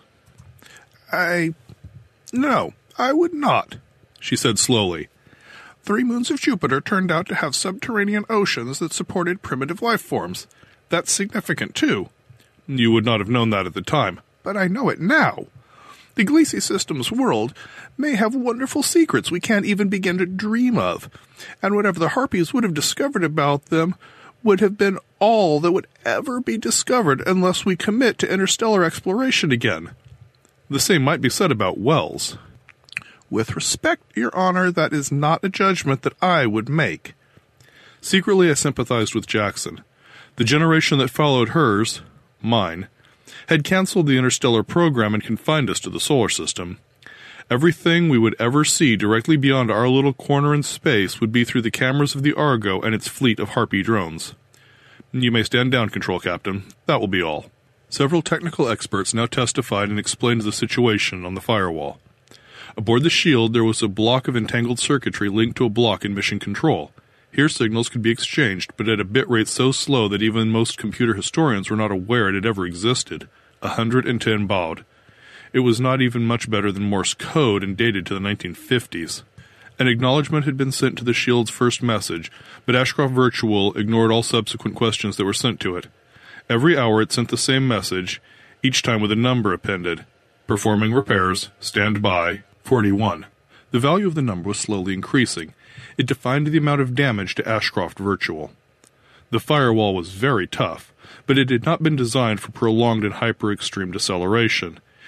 No, I would not, she said slowly. 3 moons of Jupiter turned out to have subterranean oceans that supported primitive life forms. That's significant, too. You would not have known that at the time, but I know it now. The Gliese system's world may have wonderful secrets we can't even begin to dream of, and whatever the Harpies would have discovered about them would have been all that would ever be discovered unless we commit to interstellar exploration again. The same might be said about Wells. With respect, Your Honor, that is not a judgment that I would make. Secretly, I sympathized with Jackson. The generation that followed hers, mine, had canceled the interstellar program and confined us to the solar system. Everything we would ever see directly beyond our little corner in space would be through the cameras of the Argo and its fleet of Harpy drones. You may stand down, Control Captain. That will be all. Several technical experts now testified and explained the situation on the firewall. Aboard the shield, there was a block of entangled circuitry linked to a block in mission control. Here signals could be exchanged, but at a bit rate so slow that even most computer historians were not aware it had ever existed. 110 baud. It was not even much better than Morse code and dated to the 1950s. An acknowledgement had been sent to the shield's first message, but Ashcroft Virtual ignored all subsequent questions that were sent to it. Every hour it sent the same message, each time with a number appended. Performing repairs, stand by, 41. The value of the number was slowly increasing. It defined the amount of damage to Ashcroft Virtual. The firewall was very tough, but it had not been designed for prolonged and hyper-extreme deceleration.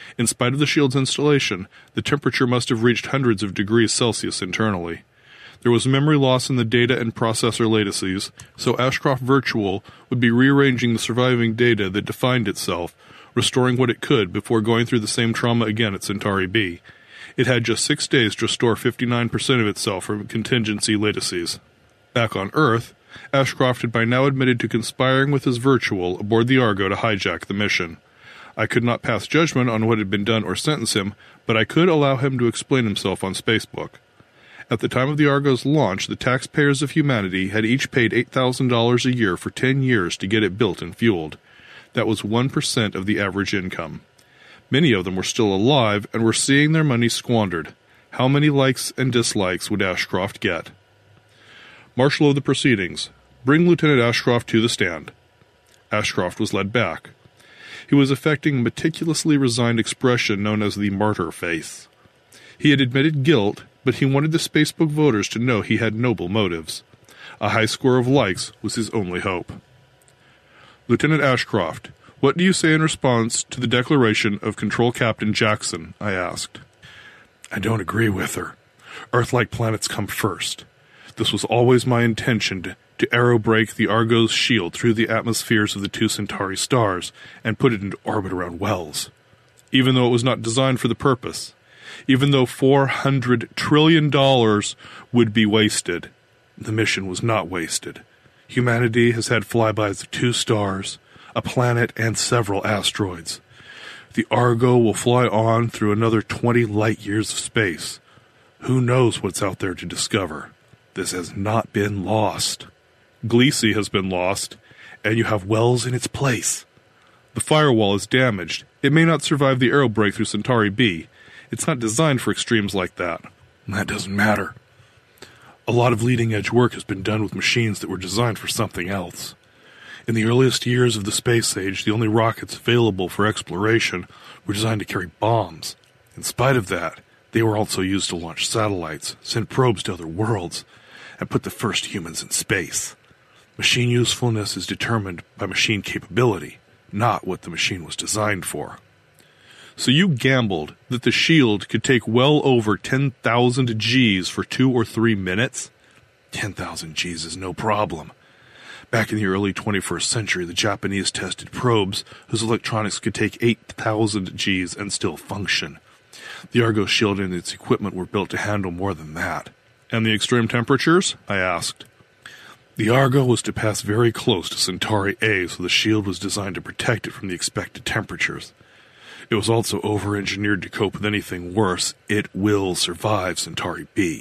In spite of the shield's installation, the temperature must have reached hundreds of degrees Celsius internally. There was memory loss in the data and processor latencies, so Ashcroft Virtual would be rearranging the surviving data that defined itself, restoring what it could before going through the same trauma again at Centauri B. It had just 6 days to restore 59% of itself from contingency latencies. Back on Earth, Ashcroft had by now admitted to conspiring with his Virtual aboard the Argo to hijack the mission. I could not pass judgment on what had been done or sentence him, but I could allow him to explain himself on Spacebook. At the time of the Argo's launch, the taxpayers of humanity had each paid $8,000 a year for 10 years to get it built and fueled. That was 1% of the average income. Many of them were still alive and were seeing their money squandered. How many likes and dislikes would Ashcroft get? Marshal of the proceedings, bring Lieutenant Ashcroft to the stand. Ashcroft was led back. He was affecting a meticulously resigned expression known as the martyr face. He had admitted guilt, but he wanted the Spacebook voters to know he had noble motives. A high score of likes was his only hope. Lieutenant Ashcroft, what do you say in response to the declaration of Control Captain Jackson? I asked. I don't agree with her. Earth-like planets come first. This was always my intention to aerobrake the Argo's shield through the atmospheres of the 2 Centauri stars and put it into orbit around Wells. Even though it was not designed for the purpose, even though $400 trillion would be wasted, the mission was not wasted. Humanity has had flybys of 2 stars, a planet, and several asteroids. The Argo will fly on through another 20 light-years of space. Who knows what's out there to discover? This has not been lost. Gliese has been lost, and you have Wells in its place. The firewall is damaged. It may not survive the aerobrake through Centauri B. It's not designed for extremes like that. That doesn't matter. A lot of leading-edge work has been done with machines that were designed for something else. In the earliest years of the space age, the only rockets available for exploration were designed to carry bombs. In spite of that, they were also used to launch satellites, send probes to other worlds, and put the first humans in space. Machine usefulness is determined by machine capability, not what the machine was designed for. So you gambled that the shield could take well over 10,000 Gs for 2 or 3 minutes? 10,000 Gs is no problem. Back in the early 21st century, the Japanese tested probes whose electronics could take 8,000 Gs and still function. The Argo shield and its equipment were built to handle more than that. And the extreme temperatures? I asked. The Argo was to pass very close to Centauri A, so the shield was designed to protect it from the expected temperatures. It was also over-engineered to cope with anything worse. It will survive Centauri B.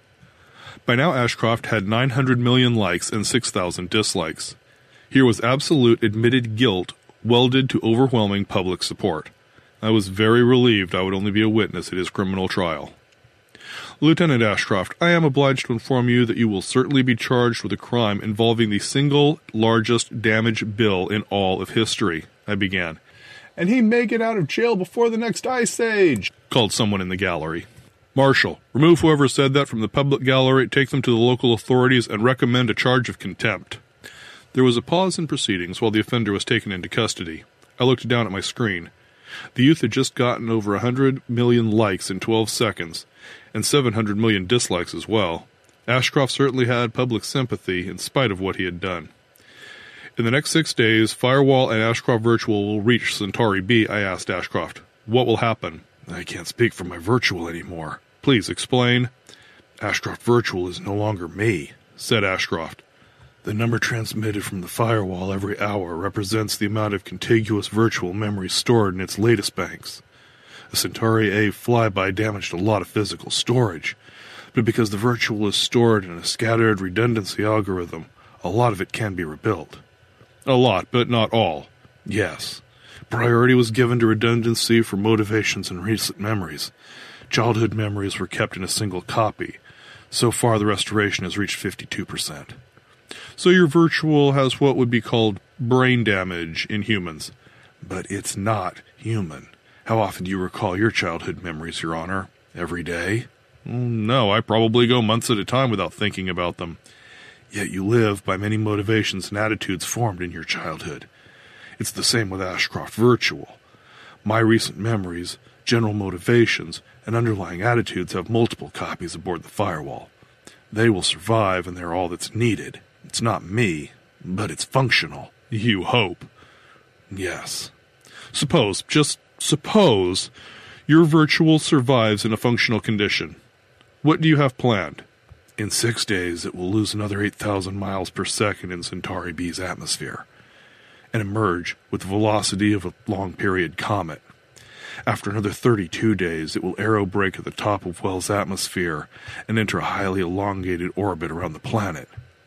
By now Ashcroft had 900 million likes and 6,000 dislikes. Here was absolute admitted guilt welded to overwhelming public support. I was very relieved I would only be a witness at his criminal trial. Lieutenant Ashcroft, I am obliged to inform you that you will certainly be charged with a crime involving the single largest damage bill in all of history, I began. And he may get out of jail before the next ice age, called someone in the gallery. Marshal, remove whoever said that from the public gallery, take them to the local authorities, and recommend a charge of contempt. There was a pause in proceedings while the offender was taken into custody. I looked down at my screen. The youth had just gotten over 100 million likes in 12 seconds, and 700 million dislikes as well. Ashcroft certainly had public sympathy in spite of what he had done. In the next 6 days, Firewall and Ashcroft Virtual will reach Centauri B, I asked Ashcroft. What will happen? I can't speak for my Virtual anymore. Please explain. Ashcroft Virtual is no longer me, said Ashcroft. The number transmitted from the Firewall every hour represents the amount of contiguous virtual memory stored in its latest banks. A Centauri A flyby damaged a lot of physical storage, but because the Virtual is stored in a scattered redundancy algorithm, a lot of it can be rebuilt. A lot, but not all. Yes. Priority was given to redundancy for motivations and recent memories. Childhood memories were kept in a single copy. So far, the restoration has reached 52%. So your Virtual has what would be called brain damage in humans. But it's not human. How often do you recall your childhood memories, Your Honor? Every day? No, I probably go months at a time without thinking about them. Yet you live by many motivations and attitudes formed in your childhood. It's the same with Ashcroft Virtual. My recent memories, general motivations, and underlying attitudes have multiple copies aboard the Firewall. They will survive, and they're all that's needed. It's not me, but it's functional. You hope. Yes. Suppose, just suppose, your virtual survives in a functional condition. What do you have planned? In 6 days, it will lose another 8,000 miles per second in Centauri B's atmosphere, and emerge with the velocity of a long-period comet. After another 32 days, it will aerobrake at the top of Wells' atmosphere and enter a highly elongated orbit around the planet.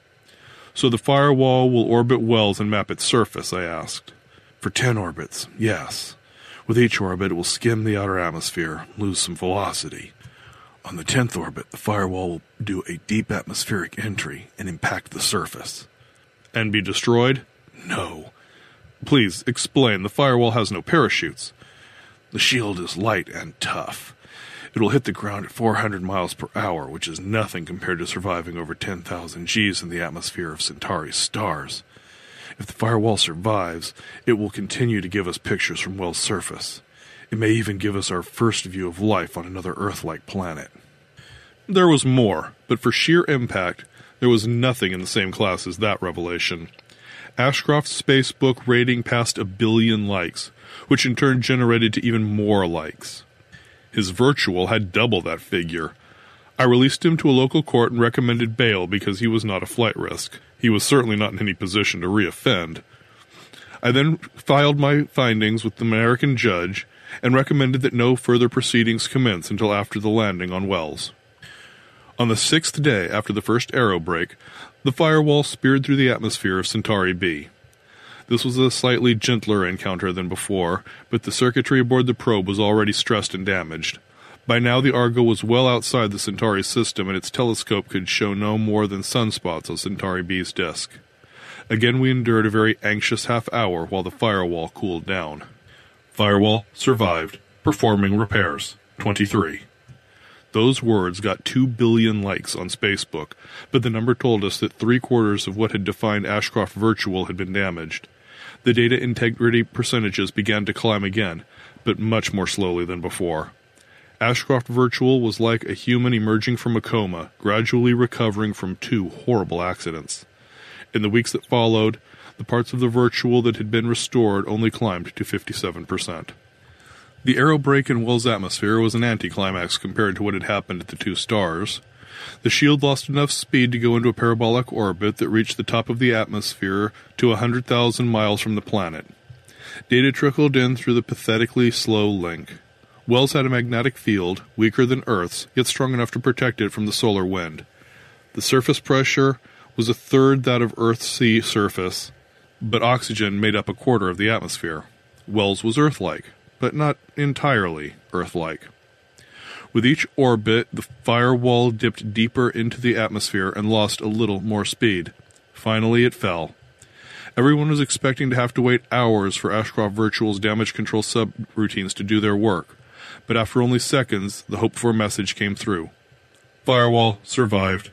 So the Firewall will orbit Wells and map its surface, I asked. For 10 orbits, yes. With each orbit, it will skim the outer atmosphere, lose some velocity. On the 10th orbit, the Firewall will do a deep atmospheric entry and impact the surface. And be destroyed? No. Please, explain. The Firewall has no parachutes. The shield is light and tough. It will hit the ground at 400 miles per hour, which is nothing compared to surviving over 10,000 Gs in the atmosphere of Centauri's stars. If the Firewall survives, it will continue to give us pictures from Wells' surface. It may even give us our first view of life on another Earth-like planet. There was more, but for sheer impact, there was nothing in the same class as that revelation. Ashcroft's Facebook rating passed 1 billion likes, which in turn generated to even more likes. His virtual had double that figure. I released him to a local court and recommended bail because he was not a flight risk. He was certainly not in any position to reoffend. I then filed my findings with the American judge and recommended that no further proceedings commence until after the landing on Wells. On the 6th day after the first aerobrake, the Firewall speared through the atmosphere of Centauri B. This was a slightly gentler encounter than before, but the circuitry aboard the probe was already stressed and damaged. By now the Argo was well outside the Centauri system, and its telescope could show no more than sunspots on Centauri B's disk. Again we endured a very anxious half-hour while the Firewall cooled down. Firewall survived. Performing repairs. 23. Those words got 2 billion likes on Facebook, but the number told us that 3/4 of what had defined Ashcroft Virtual had been damaged. The data integrity percentages began to climb again, but much more slowly than before. Ashcroft Virtual was like a human emerging from a coma, gradually recovering from 2 horrible accidents. In the weeks that followed, the parts of the Virtual that had been restored only climbed to 57%. The aerobrake in Wells' atmosphere was an anticlimax compared to what had happened at the 2 stars. The shield lost enough speed to go into a parabolic orbit that reached the top of the atmosphere to 100,000 miles from the planet. Data trickled in through the pathetically slow link. Wells had a magnetic field, weaker than Earth's, yet strong enough to protect it from the solar wind. The surface pressure was 1/3 that of Earth's sea surface, but oxygen made up 1/4 of the atmosphere. Wells was Earth-like, but not entirely Earth-like. With each orbit, the Firewall dipped deeper into the atmosphere and lost a little more speed. Finally, it fell. Everyone was expecting to have to wait hours for Ashcroft Virtual's damage control subroutines to do their work, but after only seconds, the hoped-for message came through. Firewall survived.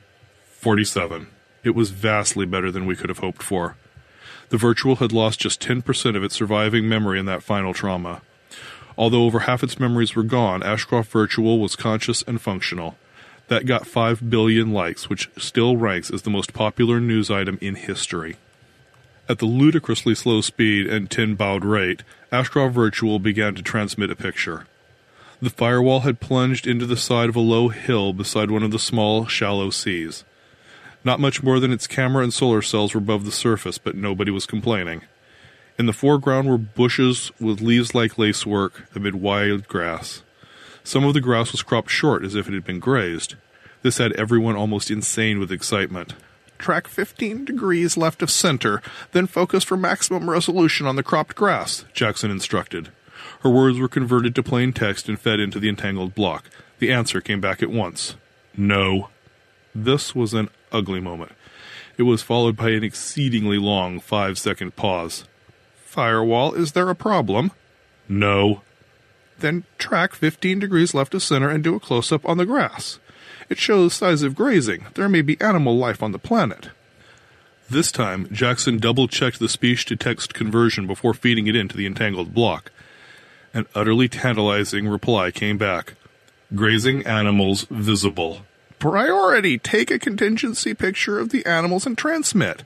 47. It was vastly better than we could have hoped for. The Virtual had lost just 10% of its surviving memory in that final trauma. Although over half its memories were gone, Ashcroft Virtual was conscious and functional. That got 5 billion likes, which still ranks as the most popular news item in history. At the ludicrously slow speed and 10-baud rate, Ashcroft Virtual began to transmit a picture. The Firewall had plunged into the side of a low hill beside one of the small, shallow seas. Not much more than its camera and solar cells were above the surface, but nobody was complaining. In the foreground were bushes with leaves like lacework amid wild grass. Some of the grass was cropped short as if it had been grazed. This had everyone almost insane with excitement. Track 15 degrees left of center, then focus for maximum resolution on the cropped grass, Jackson instructed. Her words were converted to plain text and fed into the entangled block. The answer came back at once. No. This was an ugly moment. It was followed by an exceedingly long 5-second pause. Firewall, is there a problem? No. Then track 15 degrees left of center and do a close-up on the grass. It shows signs of grazing. There may be animal life on the planet. This time, Jackson double-checked the speech-to-text conversion before feeding it into the entangled block. An utterly tantalizing reply came back. Grazing animals visible. Priority, take a contingency picture of the animals and transmit.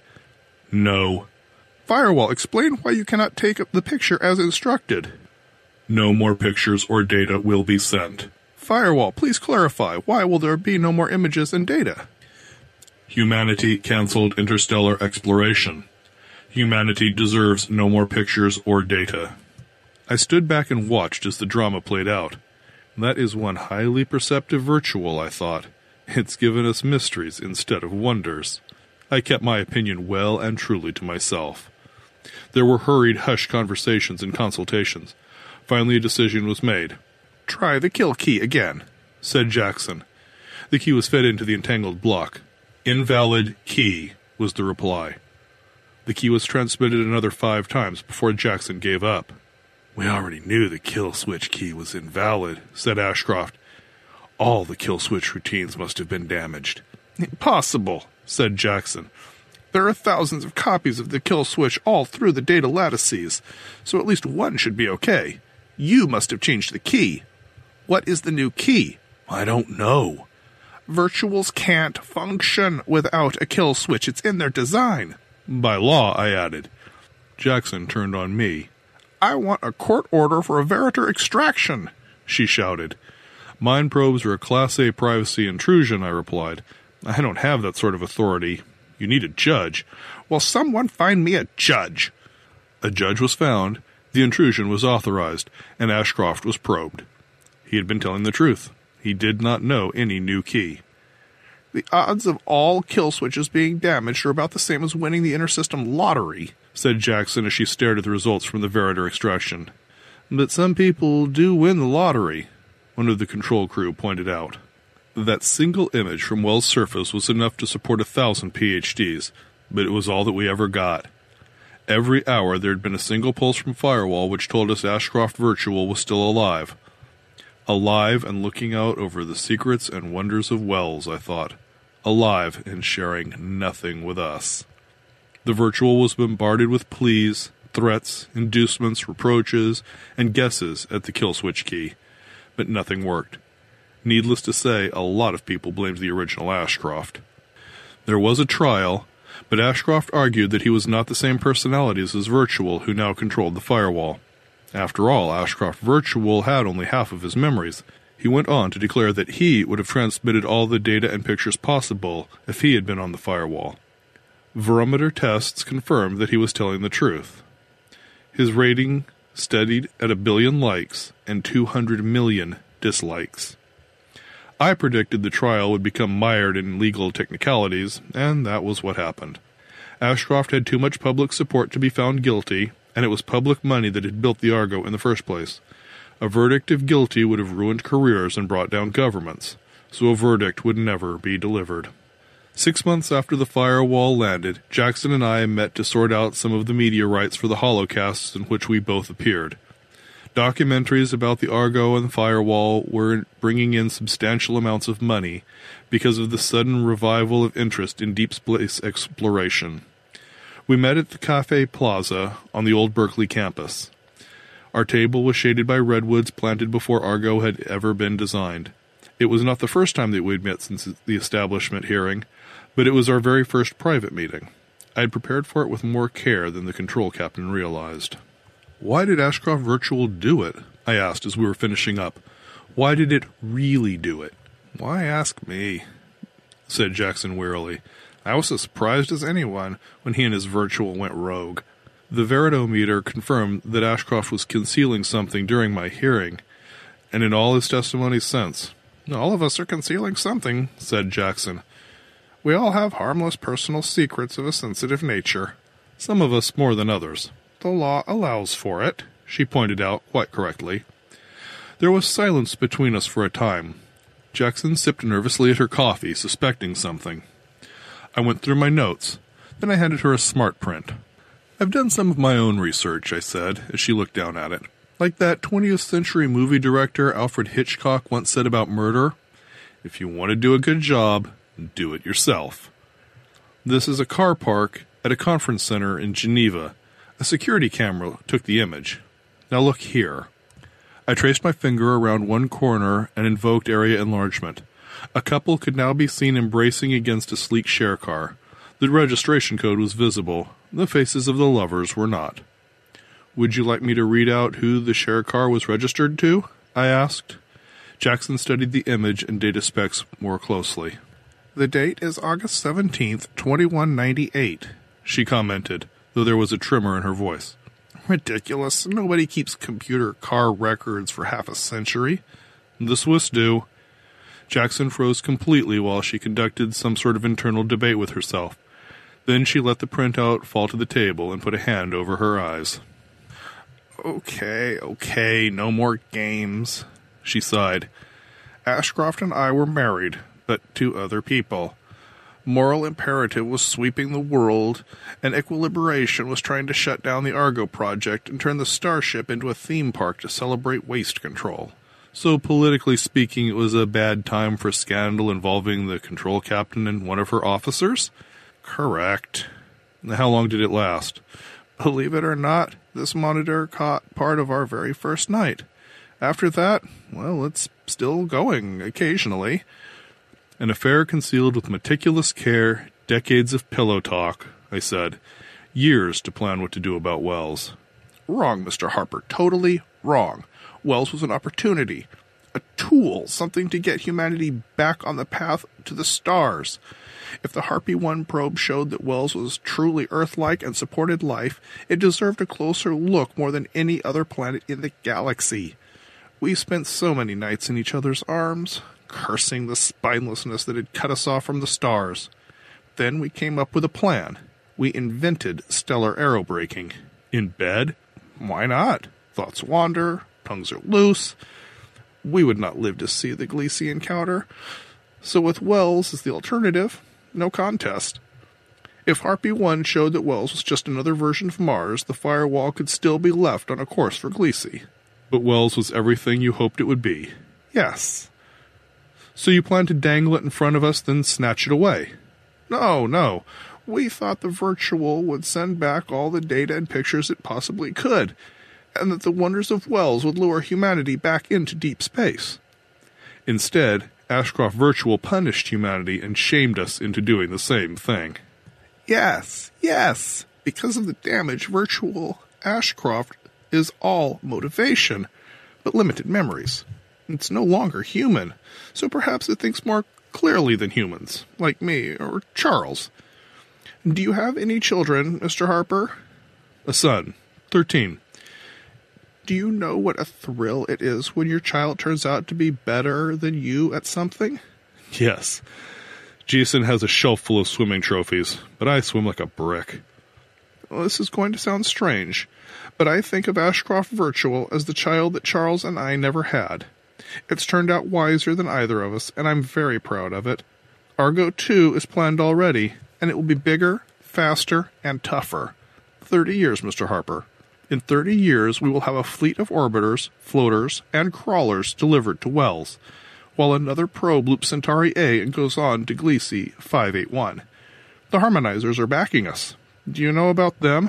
No. Firewall, explain why you cannot take the picture as instructed. No more pictures or data will be sent. Firewall, please clarify, why will there be no more images and data? Humanity canceled interstellar exploration. Humanity deserves no more pictures or data. I stood back and watched as the drama played out. That is one highly perceptive virtual, I thought. It's given us mysteries instead of wonders. I kept my opinion well and truly to myself. There were hurried, hushed conversations and consultations. Finally a decision was made. Try the kill key again, said Jackson. The key was fed into the entangled block. Invalid key, was the reply. The key was transmitted another 5 times before Jackson gave up. We already knew the kill switch key was invalid, said Ashcroft. All the kill switch routines must have been damaged. Impossible, said Jackson. There are thousands of copies of the kill switch all through the data lattices, so at least one should be okay. You must have changed the key. What is the new key? I don't know. Virtuals can't function without a kill switch. It's in their design. By law, I added. Jackson turned on me. I want a court order for a Veritor extraction, she shouted. Mind probes are a Class A privacy intrusion, I replied. I don't have that sort of authority. You need a judge. Well, someone find me a judge. A judge was found, the intrusion was authorized, and Ashcroft was probed. He had been telling the truth. He did not know any new key. The odds of all kill switches being damaged are about the same as winning the intersystem lottery, said Jackson as she stared at the results from the Veritor extraction. But some people do win the lottery, one of the control crew pointed out. That single image from Wells' surface was enough to support 1,000 PhDs, but it was all that we ever got. Every hour there had been a single pulse from Firewall which told us Ashcroft Virtual was still alive. Alive and looking out over the secrets and wonders of Wells, I thought. Alive and sharing nothing with us. The Virtual was bombarded with pleas, threats, inducements, reproaches, and guesses at the kill switch key, but nothing worked. Needless to say, a lot of people blamed the original Ashcroft. There was a trial, but Ashcroft argued that he was not the same personality as his Virtual who now controlled the Firewall. After all, Ashcroft Virtual had only half of his memories. He went on to declare that he would have transmitted all the data and pictures possible if he had been on the Firewall. Verometer tests confirmed that he was telling the truth. His rating steadied at 1 billion likes and 200 million dislikes. I predicted the trial would become mired in legal technicalities, and that was what happened. Ashcroft had too much public support to be found guilty, and it was public money that had built the Argo in the first place. A verdict of guilty would have ruined careers and brought down governments, so a verdict would never be delivered. 6 months after the Firewall landed, Jackson and I met to sort out some of the media rights for the holocasts in which we both appeared. Documentaries about the Argo and the Firewall were bringing in substantial amounts of money because of the sudden revival of interest in deep space exploration. We met at the Cafe Plaza on the old Berkeley campus. Our table was shaded by redwoods planted before Argo had ever been designed. It was not the first time that we'd met since the establishment hearing, but it was our very first private meeting. I had prepared for it with more care than the control captain realized. Why did Ashcroft Virtual do it? I asked as we were finishing up. Why did it really do it? Why ask me? Said Jackson wearily. I was as surprised as anyone when he and his Virtual went rogue. The Veritometer confirmed that Ashcroft was concealing something during my hearing, and in all his testimonies since. All of us are concealing something, said Jackson. We all have harmless personal secrets of a sensitive nature. Some of us more than others. The law allows for it, she pointed out quite correctly. There was silence between us for a time. Jackson sipped nervously at her coffee, suspecting something. I went through my notes. Then I handed her a smart print. I've done some of my own research, I said, as she looked down at it. Like that 20th century movie director Alfred Hitchcock once said about murder, if you want to do a good job, do it yourself. This is a car park at a conference center in Geneva. A security camera took the image. Now look here. I traced my finger around one corner and invoked area enlargement. A couple could now be seen embracing against a sleek share car. The registration code was visible. The faces of the lovers were not. Would you like me to read out who the share car was registered to? I asked. Jackson studied the image and data specs more closely. The date is August 17th, 2198, she commented, though there was a tremor in her voice. Ridiculous. Nobody keeps computer car records for half a century. The Swiss do. Jackson froze completely while she conducted some sort of internal debate with herself. Then she let the printout fall to the table and put a hand over her eyes. Okay, no more games, she sighed. Ashcroft and I were married, but to other people. Moral imperative was sweeping the world, and equilibration was trying to shut down the Argo project and turn the Starship into a theme park to celebrate waste control. So politically speaking, it was a bad time for scandal involving the control captain and one of her officers? Correct. How long did it last? Believe it or not, this monitor caught part of our very first night. After that, well, it's still going occasionally. An affair concealed with meticulous care, decades of pillow talk, I said. Years to plan what to do about Wells. Wrong, Mr. Harper. Totally wrong. Wells was an opportunity. A tool. Something to get humanity back on the path to the stars. If the Harpy 1 probe showed that Wells was truly Earth-like and supported life, it deserved a closer look more than any other planet in the galaxy. We spent so many nights in each other's arms, cursing the spinelessness that had cut us off from the stars. Then we came up with a plan. We invented stellar aerobraking. In bed? Why not? Thoughts wander, tongues are loose. We would not live to see the Gliese encounter. So with Wells as the alternative, no contest. If Harpy 1 showed that Wells was just another version of Mars, the firewall could still be left on a course for Gliese. But Wells was everything you hoped it would be. Yes. So you planned to dangle it in front of us, then snatch it away? No. We thought the virtual would send back all the data and pictures it possibly could, and that the wonders of Wells would lure humanity back into deep space. Instead, Ashcroft Virtual punished humanity and shamed us into doing the same thing. Yes. Because of the damage, Virtual Ashcroft is all motivation, but limited memories. It's no longer human, so perhaps it thinks more clearly than humans, like me or Charles. Do you have any children, Mr. Harper? A son, 13. Do you know what a thrill it is when your child turns out to be better than you at something? Yes. Jason has a shelf full of swimming trophies, but I swim like a brick. Well, this is going to sound strange, but I think of Ashcroft Virtual as the child that Charles and I never had. It's turned out wiser than either of us, and I'm very proud of it. Argo 2 is planned already, and it will be bigger, faster, and tougher. 30 years, Mr. Harper. In 30 years, we will have a fleet of orbiters, floaters, and crawlers delivered to Wells, while another probe loops Centauri A and goes on to Gliese 581. The harmonizers are backing us. Do you know about them?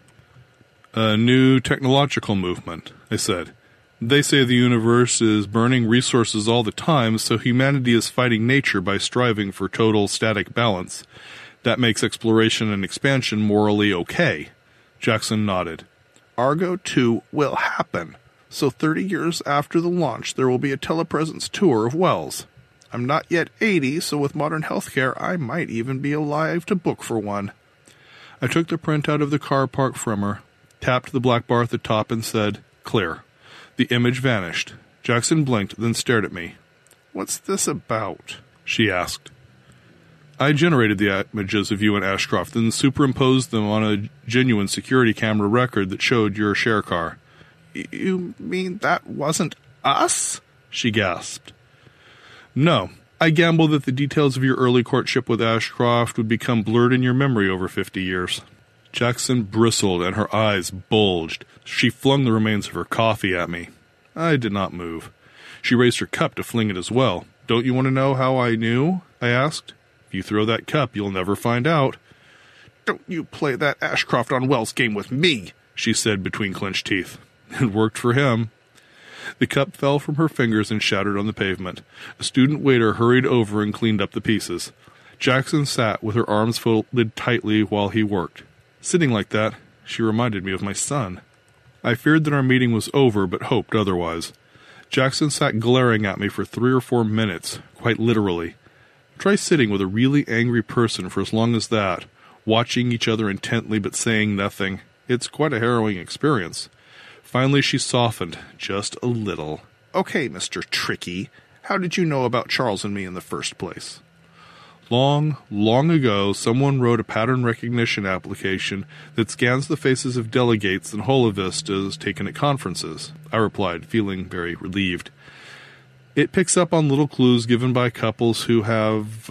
A new technological movement, I said. They say the universe is burning resources all the time, so humanity is fighting nature by striving for total static balance. That makes exploration and expansion morally okay. Jackson nodded. Argo 2 will happen. So 30 years after the launch, there will be a telepresence tour of Wells. I'm not yet 80, so with modern healthcare, I might even be alive to book for one. I took the printout of the car park from her, tapped the black bar at the top, and said, "Clear." The image vanished. Jackson blinked, then stared at me. "What's this about?" she asked. I generated the images of you and Ashcroft, then superimposed them on a genuine security camera record that showed your share car. You mean that wasn't us? She gasped. No. I gamble that the details of your early courtship with Ashcroft would become blurred in your memory over 50 years. Jackson bristled and her eyes bulged. She flung the remains of her coffee at me. I did not move. She raised her cup to fling it as well. Don't you want to know how I knew? I asked. If you throw that cup, you'll never find out. Don't you play that Ashcroft on Wells game with me, she said between clenched teeth. It worked for him. The cup fell from her fingers and shattered on the pavement. A student waiter hurried over and cleaned up the pieces. Jackson sat with her arms folded tightly while he worked. Sitting like that, she reminded me of my son. I feared that our meeting was over, but hoped otherwise. Jackson sat glaring at me for 3 or 4 minutes, quite literally. Try sitting with a really angry person for as long as that, watching each other intently but saying nothing. It's quite a harrowing experience. Finally she softened, just a little. Okay, Mr. Tricky, how did you know about Charles and me in the first place? Long, long ago, someone wrote a pattern recognition application that scans the faces of delegates and holovistas taken at conferences, I replied, feeling very relieved. It picks up on little clues given by couples who have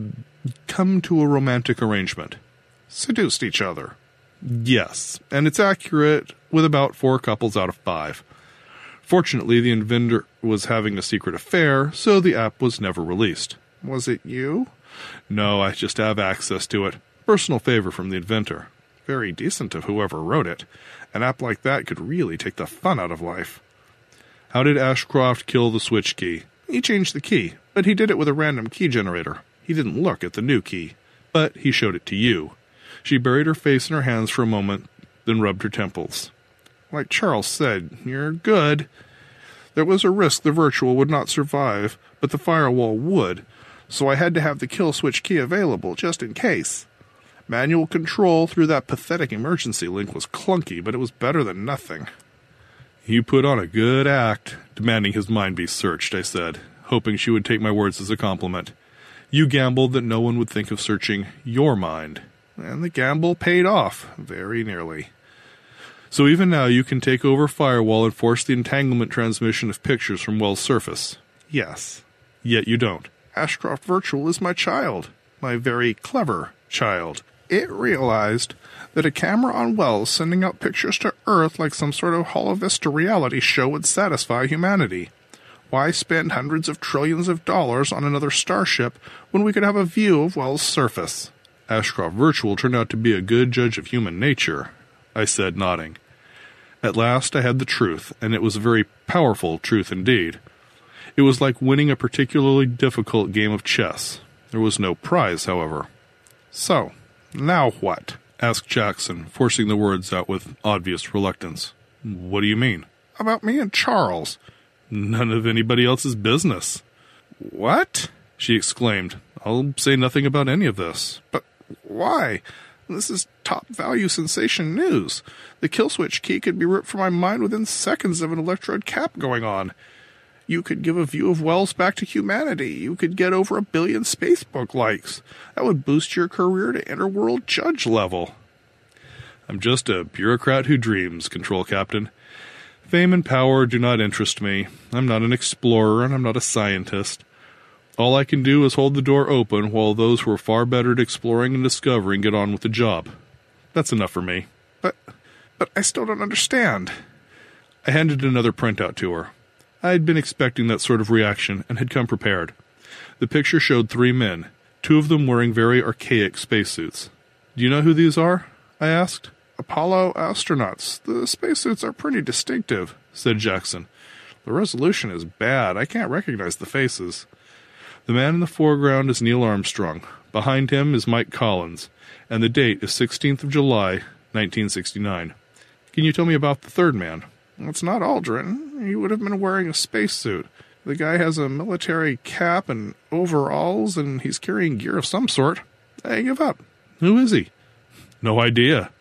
come to a romantic arrangement. Seduced each other. Yes, and it's accurate with about 4 couples out of 5. Fortunately, the inventor was having a secret affair, so the app was never released. Was it you? No, I just have access to it. Personal favor from the inventor. Very decent of whoever wrote it. An app like that could really take the fun out of life. How did Ashcroft kill the switch key? He changed the key, but he did it with a random key generator. He didn't look at the new key. But he showed it to you. She buried her face in her hands for a moment, then rubbed her temples. Like Charles said, you're good. There was a risk the virtual would not survive, but the firewall would, so I had to have the kill switch key available, just in case. Manual control through that pathetic emergency link was clunky, but it was better than nothing. You put on a good act, demanding his mind be searched, I said, hoping she would take my words as a compliment. You gambled that no one would think of searching your mind. And the gamble paid off, very nearly. So even now you can take over Firewall and force the entanglement transmission of pictures from Wells' surface? Yes. Yet you don't. Ashcroft Virtual is my child. My very clever child. It realized that a camera on Wells sending out pictures to Earth like some sort of Holovista reality show would satisfy humanity. Why spend hundreds of trillions of dollars on another starship when we could have a view of Wells' surface? Ashcroft Virtual turned out to be a good judge of human nature, I said, nodding. At last I had the truth, and it was a very powerful truth indeed. It was like winning a particularly difficult game of chess. There was no prize, however. So, now what? Asked Jackson, forcing the words out with obvious reluctance. What do you mean? About me and Charles. None of anybody else's business. What? She exclaimed. I'll say nothing about any of this. But why? This is top-value sensation news. The kill switch key could be ripped from my mind within seconds of an electrode cap going on. You could give a view of Wells back to humanity. You could get over 1 billion Facebook likes. That would boost your career to interworld judge level. I'm just a bureaucrat who dreams, Control Captain. Fame and power do not interest me. I'm not an explorer, and I'm not a scientist. All I can do is hold the door open while those who are far better at exploring and discovering get on with the job. That's enough for me. But I still don't understand. I handed another printout to her. I had been expecting that sort of reaction and had come prepared. The picture showed 3 men, 2 of them wearing very archaic spacesuits. Do you know who these are? I asked. Apollo astronauts. The spacesuits are pretty distinctive, said Jackson. The resolution is bad. I can't recognize the faces. The man in the foreground is Neil Armstrong. Behind him is Mike Collins, and the date is 16th of July, 1969. Can you tell me about the third man? It's not Aldrin. He would have been wearing a spacesuit. The guy has a military cap and overalls, and he's carrying gear of some sort. I give up. Who is he? No idea.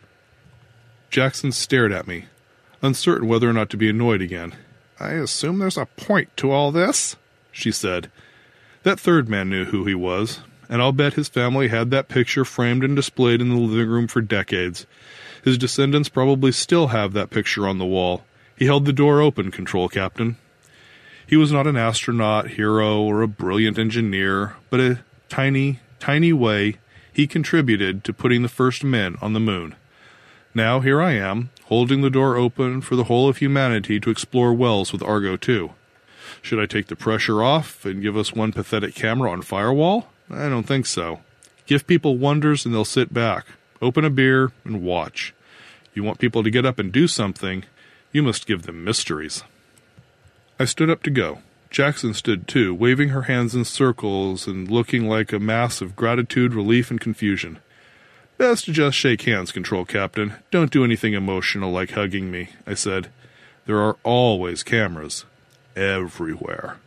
Jackson stared at me, uncertain whether or not to be annoyed again. I assume there's a point to all this, she said. That third man knew who he was, and I'll bet his family had that picture framed and displayed in the living room for decades. His descendants probably still have that picture on the wall. He held the door open, Control Captain. He was not an astronaut, hero, or a brilliant engineer, but a tiny, tiny way he contributed to putting the first men on the moon. Now here I am, holding the door open for the whole of humanity to explore Wells with Argo 2. Should I take the pressure off and give us one pathetic camera on Firewall? I don't think so. Give people wonders and they'll sit back, open a beer, and watch. You want people to get up and do something, you must give them mysteries. I stood up to go. Jackson stood too, waving her hands in circles and looking like a mass of gratitude, relief, and confusion. Best to just shake hands, Control Captain. Don't do anything emotional like hugging me, I said. There are always cameras. Everywhere.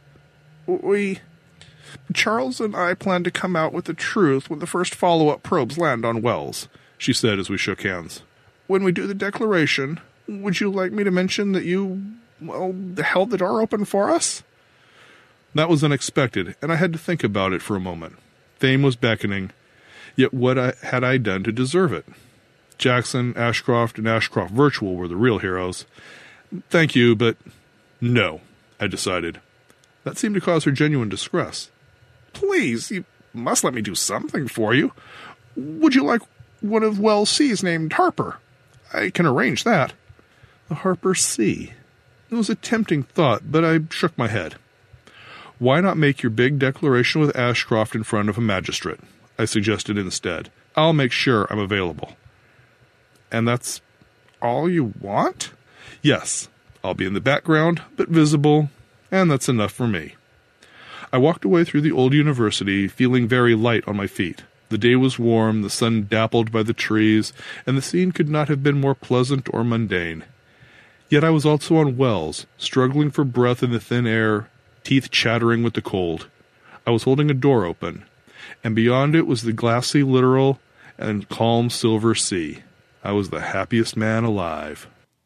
Charles and I plan to come out with the truth when the first follow-up probes land on Wells, she said as we shook hands. When we do the declaration, would you like me to mention that you, held the door open for us? That was unexpected, and I had to think about it for a moment. Fame was beckoning, yet what had I done to deserve it? Jackson, Ashcroft, and Ashcroft Virtual were the real heroes. Thank you, but no, I decided. That seemed to cause her genuine distress. Please, you must let me do something for you. Would you like one of Wells C's named Harper? I can arrange that. A Harper C. It was a tempting thought, but I shook my head. Why not make your big declaration with Ashcroft in front of a magistrate? I suggested instead. I'll make sure I'm available. And that's all you want? Yes. I'll be in the background, but visible, and that's enough for me. I walked away through the old university, feeling very light on my feet. The day was warm, the sun dappled by the trees, and the scene could not have been more pleasant or mundane. Yet I was also on Wells, struggling for breath in the thin air, teeth chattering with the cold. I was holding a door open, and beyond it was the glassy littoral and calm silver sea. I was the happiest man alive.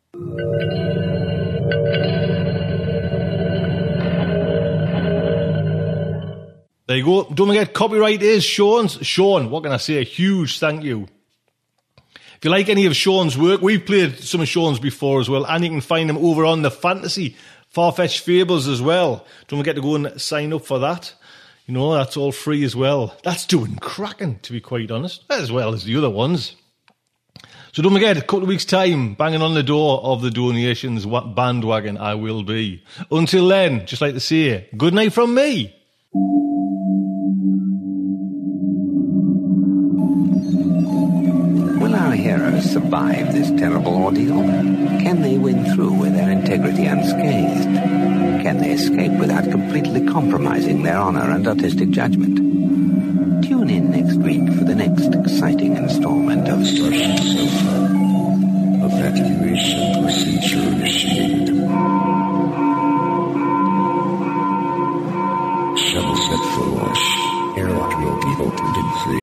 There you go. Don't forget, copyright is Sean's. Sean, what can I say? A huge thank you. If you like any of Sean's work, we've played some of Sean's before as well, and you can find them over on the Fantasy Far-Fetched Fables as well. Don't forget to go and sign up for that. You know, that's all free as well. That's doing cracking, to be quite honest, as well as the other ones. So don't forget, a couple of weeks' time, banging on the door of the donations bandwagon, I will be. Until then, just like to say, good night from me. Will our heroes survive this terrible ordeal? Can they win through with their integrity unscathed? Can they escape without completely compromising their honor and artistic judgment? Tune in next week for the next exciting installment of Starship Sofa. Evacuation procedure initiated. Shuttle set for launch. Airlock will be opened in 3.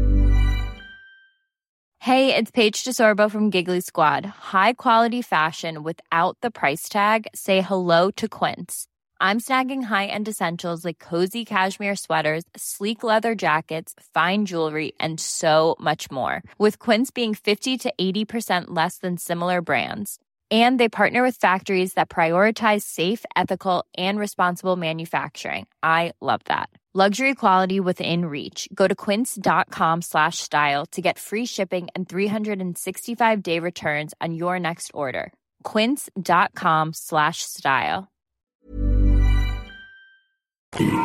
Hey, it's Paige DeSorbo from Giggly Squad. High quality fashion without the price tag. Say hello to Quince. I'm snagging high-end essentials like cozy cashmere sweaters, sleek leather jackets, fine jewelry, and so much more. With Quince being 50 to 80% less than similar brands. And they partner with factories that prioritize safe, ethical, and responsible manufacturing. I love that. Luxury quality within reach. Go to quince.com/style to get free shipping and 365-day returns on your next order. Quince.com/style. 3, 2,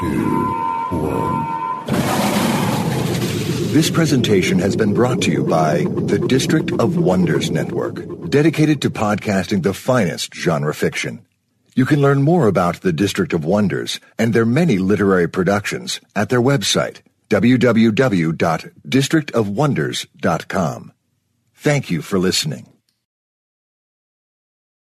1. This presentation has been brought to you by the District of Wonders Network, dedicated to podcasting the finest genre fiction. You can learn more about the District of Wonders and their many literary productions at their website, www.districtofwonders.com. Thank you for listening.